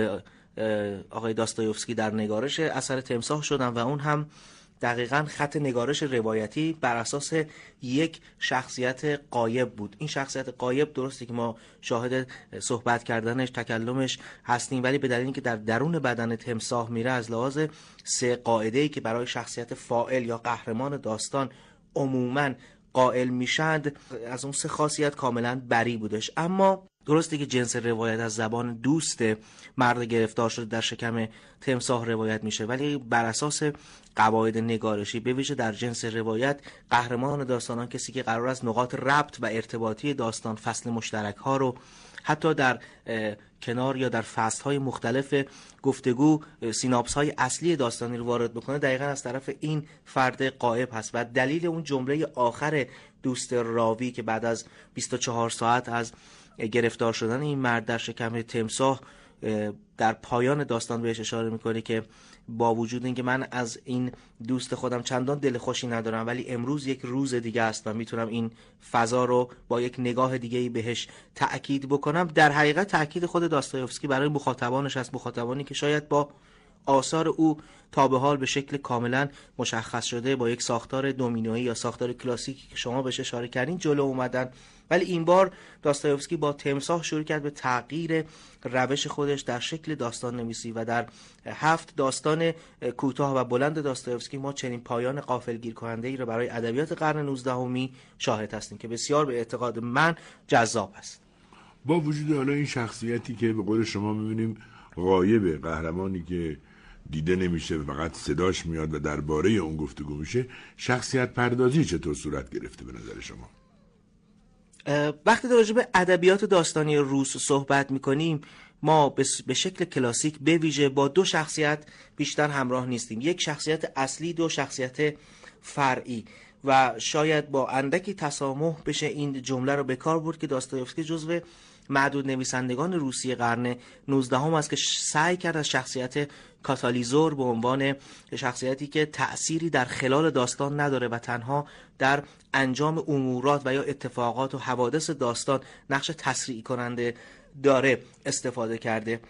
آقای داستایوفسکی در نگارش اثر تمساح شدم و اون هم دقیقاً خط نگارش روایتی بر اساس یک شخصیت غایب بود. این شخصیت غایب درسته که ما شاهد صحبت کردنش، تکلمش هستیم، ولی به دلیل اینکه در درون بدن تمساح میره، از لحاظ سه قاعده‌ای که برای شخصیت فاعل یا قهرمان داستان عموماً قائل میشند، از اون سه خاصیت کاملاً بری بودش. اما درسته که جنس روایت از زبان دوست مرد گرفتار شده در شکم تمساح روایت میشه، ولی بر اساس قواعد نگارشی به ویژه در جنس روایت، قهرمان داستانان کسی که قرار است نقاط ربط و ارتباطی داستان، فصل مشترک ها رو حتی در کنار یا در فصل های مختلف گفتگو سیناپس های اصلی داستانی رو وارد بکنه، دقیقاً از طرف این فرد غایب هست. و دلیل اون جمله آخر دوست راوی که بعد از بیست و چهار ساعت از گرفتار شدن این مرد در شکم تمساح در پایان داستان بهش اشاره میکنه که با وجود اینکه من از این دوست خودم چندان دل خوشی ندارم، ولی امروز یک روز دیگه است و میتونم این فضا رو با یک نگاه دیگه‌ای بهش تأکید بکنم. در حقیقت تأکید خود داستایوفسکی برای مخاطبانش است، مخاطبانی که شاید با آثار او تا به حال به شکل کاملا مشخص شده با یک ساختار دومینویی یا ساختار کلاسیکی که شما بهش اشاره کردین جلو اومدن، ولی این بار داستایوفسکی با تمساح شروع کرد به تغییر روش خودش در شکل داستان نویسی و در هفت داستان کوتاه و بلند داستایوفسکی ما چنین پایان غافلگیر کننده ای را برای ادبیات قرن نوزدهمی شاهد هستیم که بسیار به اعتقاد من جذاب است. با وجود حالا این شخصیتی که به قول شما می‌بینیم غایبه، قهرمانی که دیده نمیشه و فقط صداش میاد و درباره اون گفتگو میشه، شخصیت پردازی چطور صورت گرفته به نظر شما؟ وقتی راجع به ادبیات داستانی روس صحبت میکنیم، ما به شکل کلاسیک به ویژه با دو شخصیت بیشتر همراه نیستیم، یک شخصیت اصلی، دو شخصیت فرعی، و شاید با اندکی تسامح بشه این جمله رو به کار برد که داستایوفسکی جزو معدود نویسندگان روسی قرن نوزدهم است که سعی کرد از شخصیت کاتالیزور به عنوان شخصیتی که تأثیری در خلال داستان نداره و تنها در انجام امورات و یا اتفاقات و حوادث داستان نقش تسریع کننده داره استفاده کرده.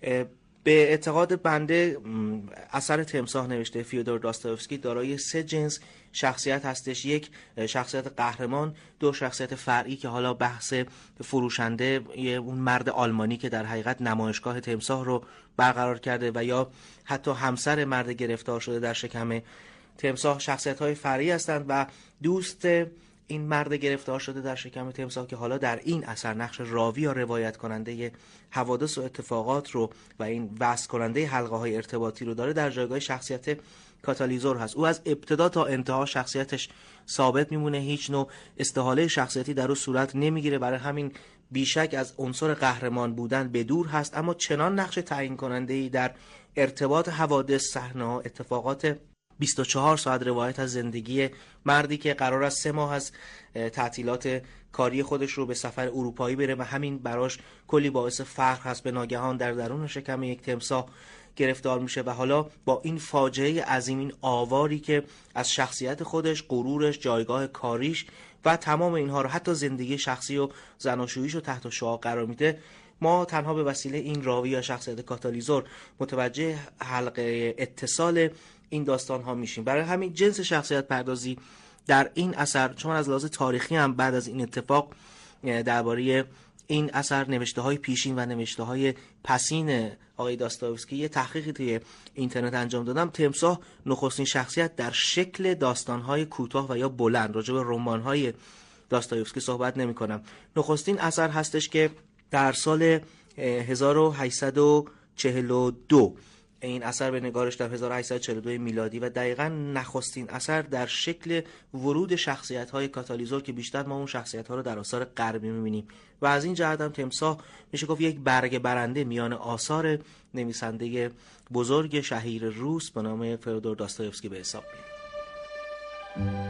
به اعتقاد بنده اثر تمساح نوشته فیودور داستایوفسکی دارای سه جنس شخصیت هستش، یک شخصیت قهرمان، دو شخصیت فرعی که حالا بحث فروشنده اون مرد آلمانی که در حقیقت نمایشگاه تمساح رو برقرار کرده و یا حتی همسر مرد گرفتار شده در شکم تمساح شخصیت های فرعی هستند و دوست این مرد گرفتار شده در شکم تمساح که حالا در این اثر نقش راوی یا روایت کننده حوادث و اتفاقات رو و این وصل کننده حلقه های ارتباطی رو داره، در جایگاه شخصیت کاتالیزور هست. او از ابتدا تا انتها شخصیتش ثابت میمونه، هیچ نوع استحاله شخصیتی در او صورت نمیگیره، برای همین بیشک از عنصر قهرمان بودن به دور هست، اما چنان نقش تعیین کننده‌ای در ارتباط حوادث، صحنه‌ها، اتفاقات بیست و چهار ساعت روایت از زندگی مردی که قرار است سه ماه از تعطیلات کاری خودش رو به سفر اروپایی بره و همین براش کلی باعث فخر هست، به ناگهان در درون شکم یک تمساح گرفتار میشه و حالا با این فاجعه عظیم، این آواری که از شخصیت خودش، غرورش، جایگاه کاریش و تمام اینها رو حتی زندگی شخصی و زناشوییش رو تحت شعاع قرار میده، ما تنها به وسیله این راوی یا شخصیت کاتالیزور متوجه حلقه اتصال این داستان ها میشیم. برای همین جنس شخصیت پردازی در این اثر، چون از لحاظ تاریخی هم بعد از این اتفاق درباره این اثر نوشته های پیشین و نوشته های پسین آقای داستایوفسکی یه تحقیقی توی اینترنت انجام دادم. تمساح نخستین شخصیت در شکل داستان های کوتاه و یا بلند، راجع به رمان های داستایوفسکی صحبت نمی کنم. نخستین اثر هستش که در سال هزار و هشتصد و چهل و دو این اثر به نگارش در هزار و هشتصد و چهل و دو میلادی و دقیقاً نخستین اثر در شکل ورود شخصیت‌های کاتالیزور که بیشتر ما اون شخصیت‌ها رو در آثار غربی می‌بینیم و از این جهت هم تمساح میشه گفت یک برگ برنده میان آثار نویسنده بزرگ شهیر روس به نام فیودور داستایوفسکی به حساب میاد.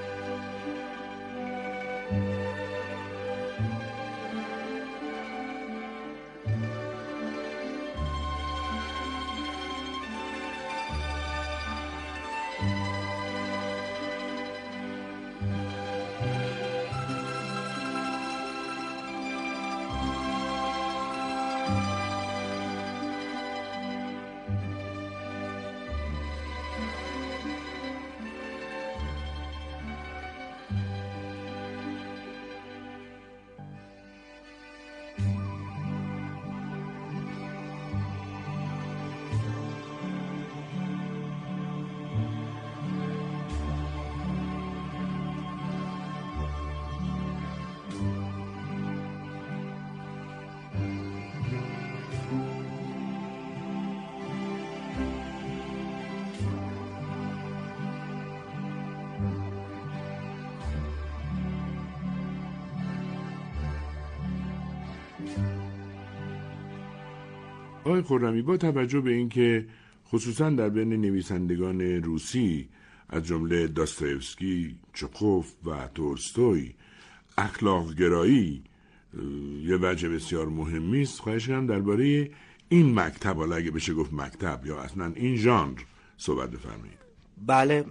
آقای خرمی، با توجه به اینکه خصوصا در بین نویسندگان روسی از جمله داستایوفسکی، چخوف و تولستوی اخلاق گرایی یه وجه بسیار مهمی است، خواهش کنم درباره این مکتب، حالا اگه بشه گفت مکتب یا اصلا این ژانر صحبت بفرمایید. بله،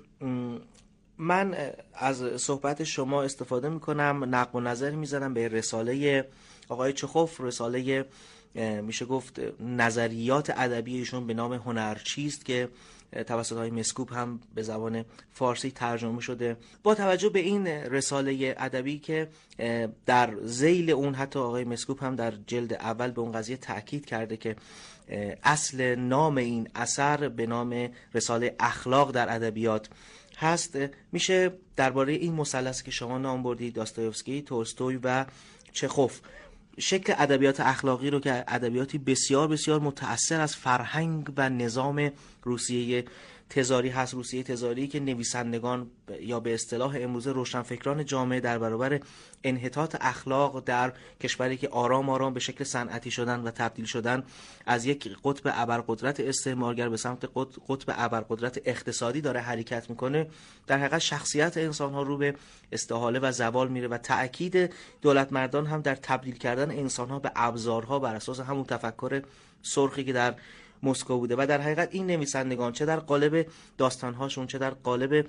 من از صحبت شما استفاده میکنم، نقد و نظر میزنم به رساله آقای چخوف، رساله میشه گفت نظریات ادبی ایشون به نام هنر چیست که توسط های مسکوب هم به زبان فارسی ترجمه شده. با توجه به این رساله ادبی که در ذیل اون حتی آقای مسکوب هم در جلد اول به اون قضیه تأکید کرده که اصل نام این اثر به نام رساله اخلاق در ادبیات هست، میشه درباره این مثلث که شما نام بردید، داستایوفسکی، تولستوی و چخوف، شکل ادبیات اخلاقی رو که ادبیاتی بسیار بسیار متأثر از فرهنگ و نظام روسیه تزاری هست، روسیه تزاری که نویسندگان یا به اصطلاح امروزه روشنفکران جامعه در برابر انحطاط اخلاق در کشوری که آرام آرام به شکل صنعتی شدن و تبدیل شدن از یک قطب ابرقدرت استعمارگر به سمت قطب ابرقدرت اقتصادی داره حرکت میکنه، در حقیقت شخصیت انسان‌ها رو به استحاله و زوال میره و تأکید دولت مردان هم در تبدیل کردن انسان‌ها به ابزارها بر اساس همون تفکر سرخی که در مسکو بوده و در حقیقت این نویسندگان چه در قالب داستانهاشون چه در قالب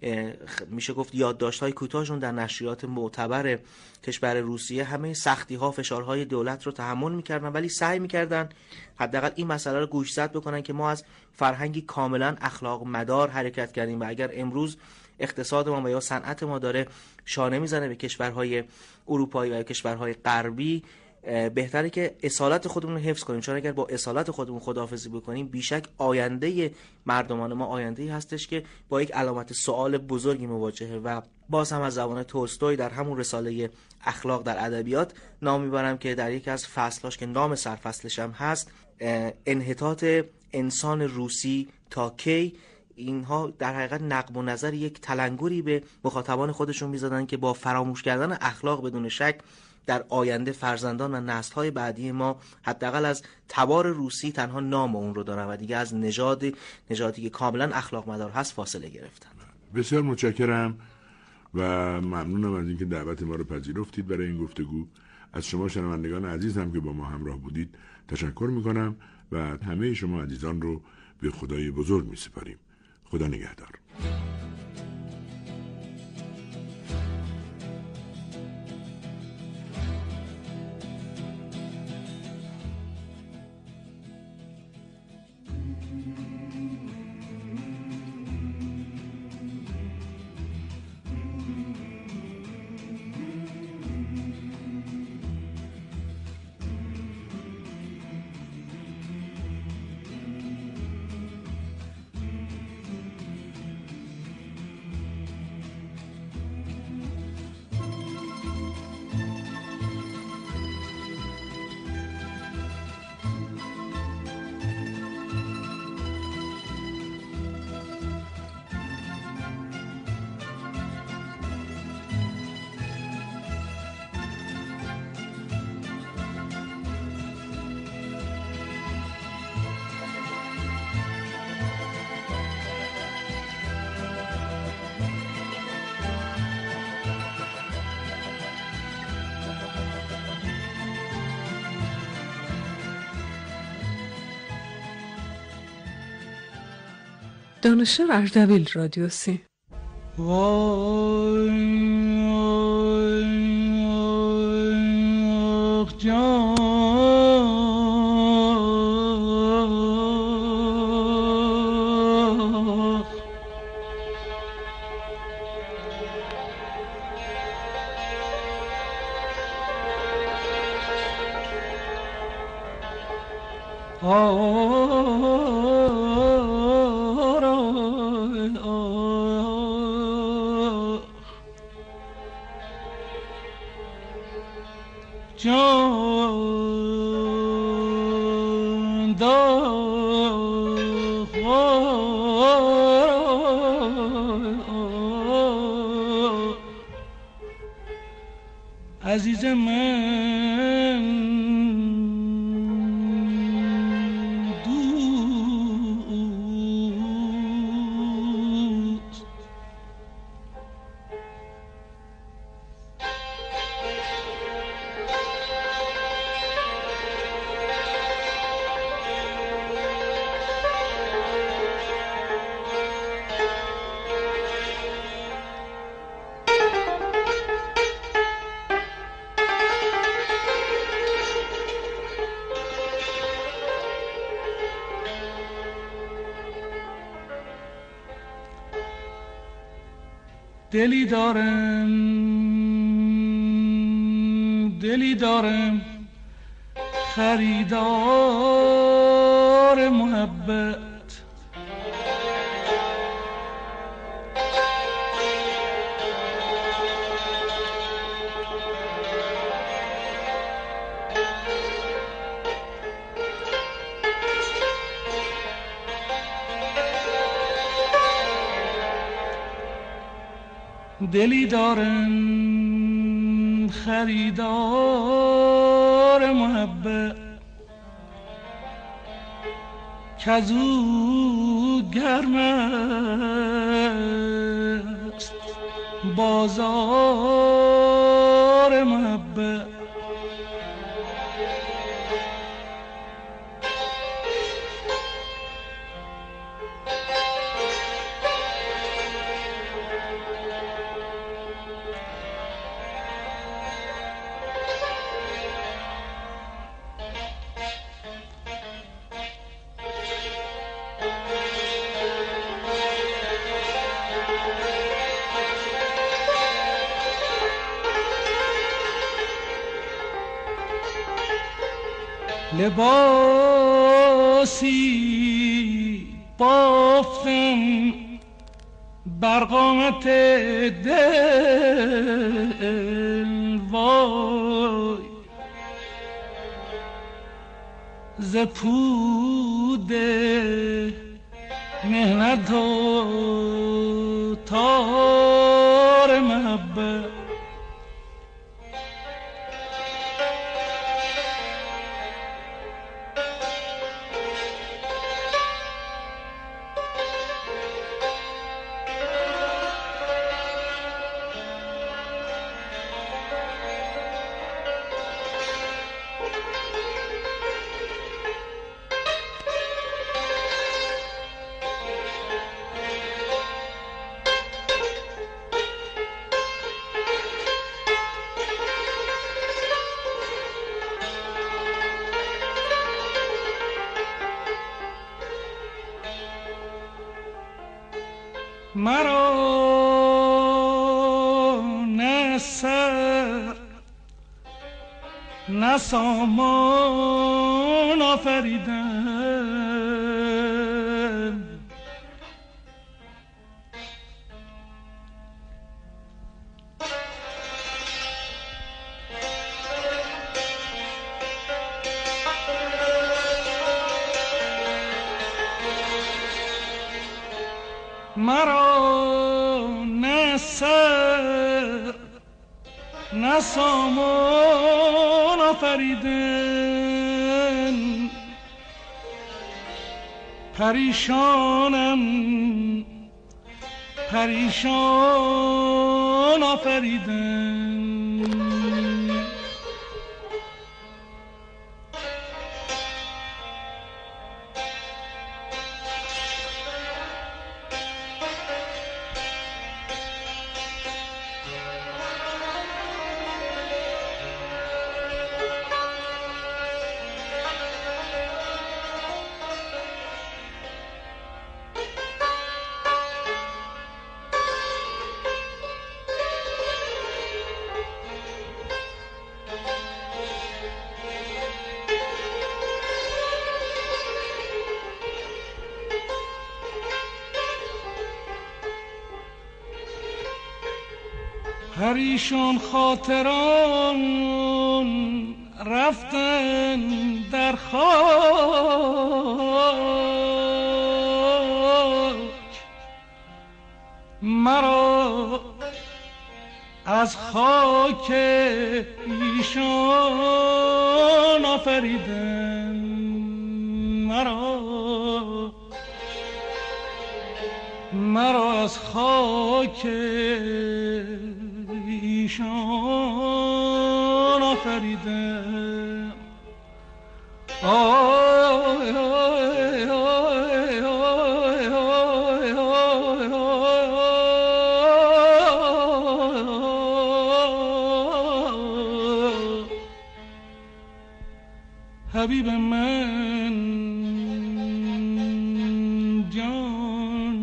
میشه گفت یادداشت‌های کوتاهشون در نشریات معتبر کشور روسیه همه سختی‌ها، فشارهای دولت رو تحمل می‌کردن، ولی سعی می‌کردن حداقل این مسئله رو گوشزد بکنن که ما از فرهنگی کاملا اخلاق مدار حرکت کردیم و اگر امروز اقتصاد ما و یا صنعت ما داره شانه میزنه به کشورهای اروپایی و کشورهای غربی، بهتره که اصالت خودمون رو حفظ کنیم، چون اگر با اصالت خودمون خداحافظی بکنیم بیشک آینده مردمان ما آینده‌ای هستش که با یک علامت سوال بزرگی مواجهه. و باز هم از زبان تولستوی در همون رساله اخلاق در ادبیات نام میبرم که در یکی از فصلاش که نام سرفصلش هم هست، انحطاط انسان روسی تا کی، اینها در حقیقت نقد و نظر یک تلنگری به مخاطبان خودشون میزدن که با فراموش کردن اخلاق بدون شک در آینده فرزندان و نسل‌های بعدی ما حداقل از تبار روسی تنها نام اون رو دارن و دیگه از نژاد نژادی که کاملا اخلاق مدار هست فاصله گرفتن. بسیار متشکرم و ممنونم از اینکه دعوت ما رو پذیرفتید برای این گفتگو. از شما شنوندگان عزیزم که با ما همراه بودید تشکر میکنم و همه شما عزیزان رو به خدای بزرگ میسپاریم. خدا نگهدار. دانشور اردبیل رادیو سی. وای آخ جان جان داغ عزیز من دوست دلی دارم دلی دارم خریدار محبت دلی دارم خریدار محبت کزو گرم است بازار محبت لباسی بافتم بر قامت دل وای ز پود مهنت و تار محبت مرا نه سر نه سامان آفریدن مرا نه سر نه سامان آفریدن پریشانم پریشان آفریدن ایشون خاطران رفتن در خاک، مرا از خاک ایشان آفریدن، مرا مرا از خاک ایشان آفریدن. آی آی آی آی آی آی حبیب من جان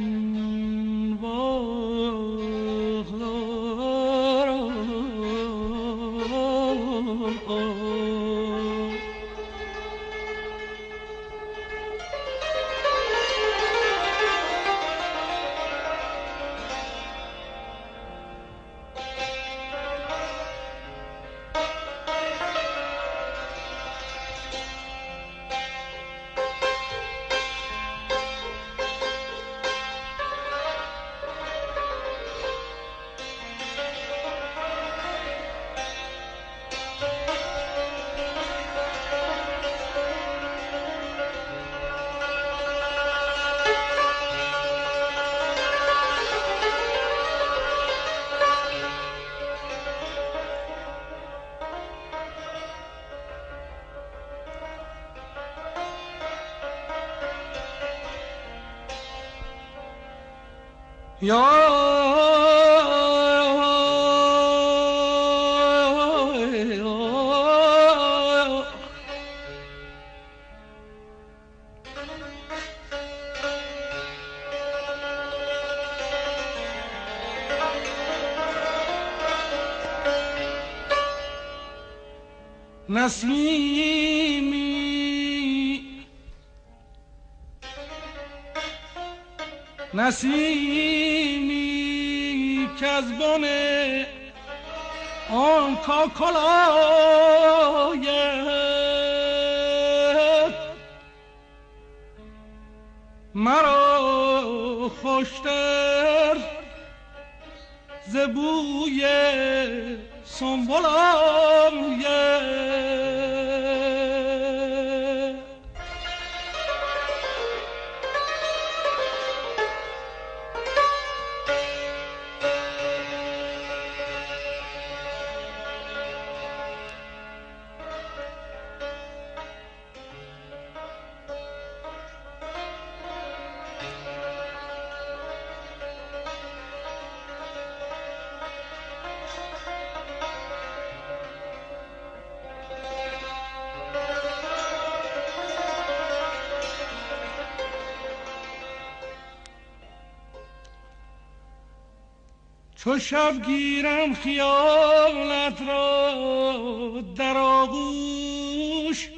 یا نسیمی نسیمی که از بن آن کاکلایت مرا خوشتر ز بوی سنبل آید. چو شب گیرم خیالت را در آغوش،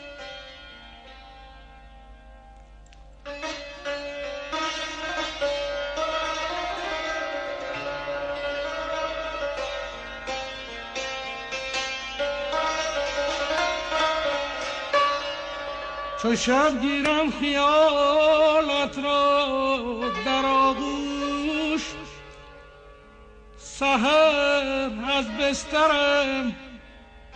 چو شب گیرم خیالت را در آغوش، سحر از بسترم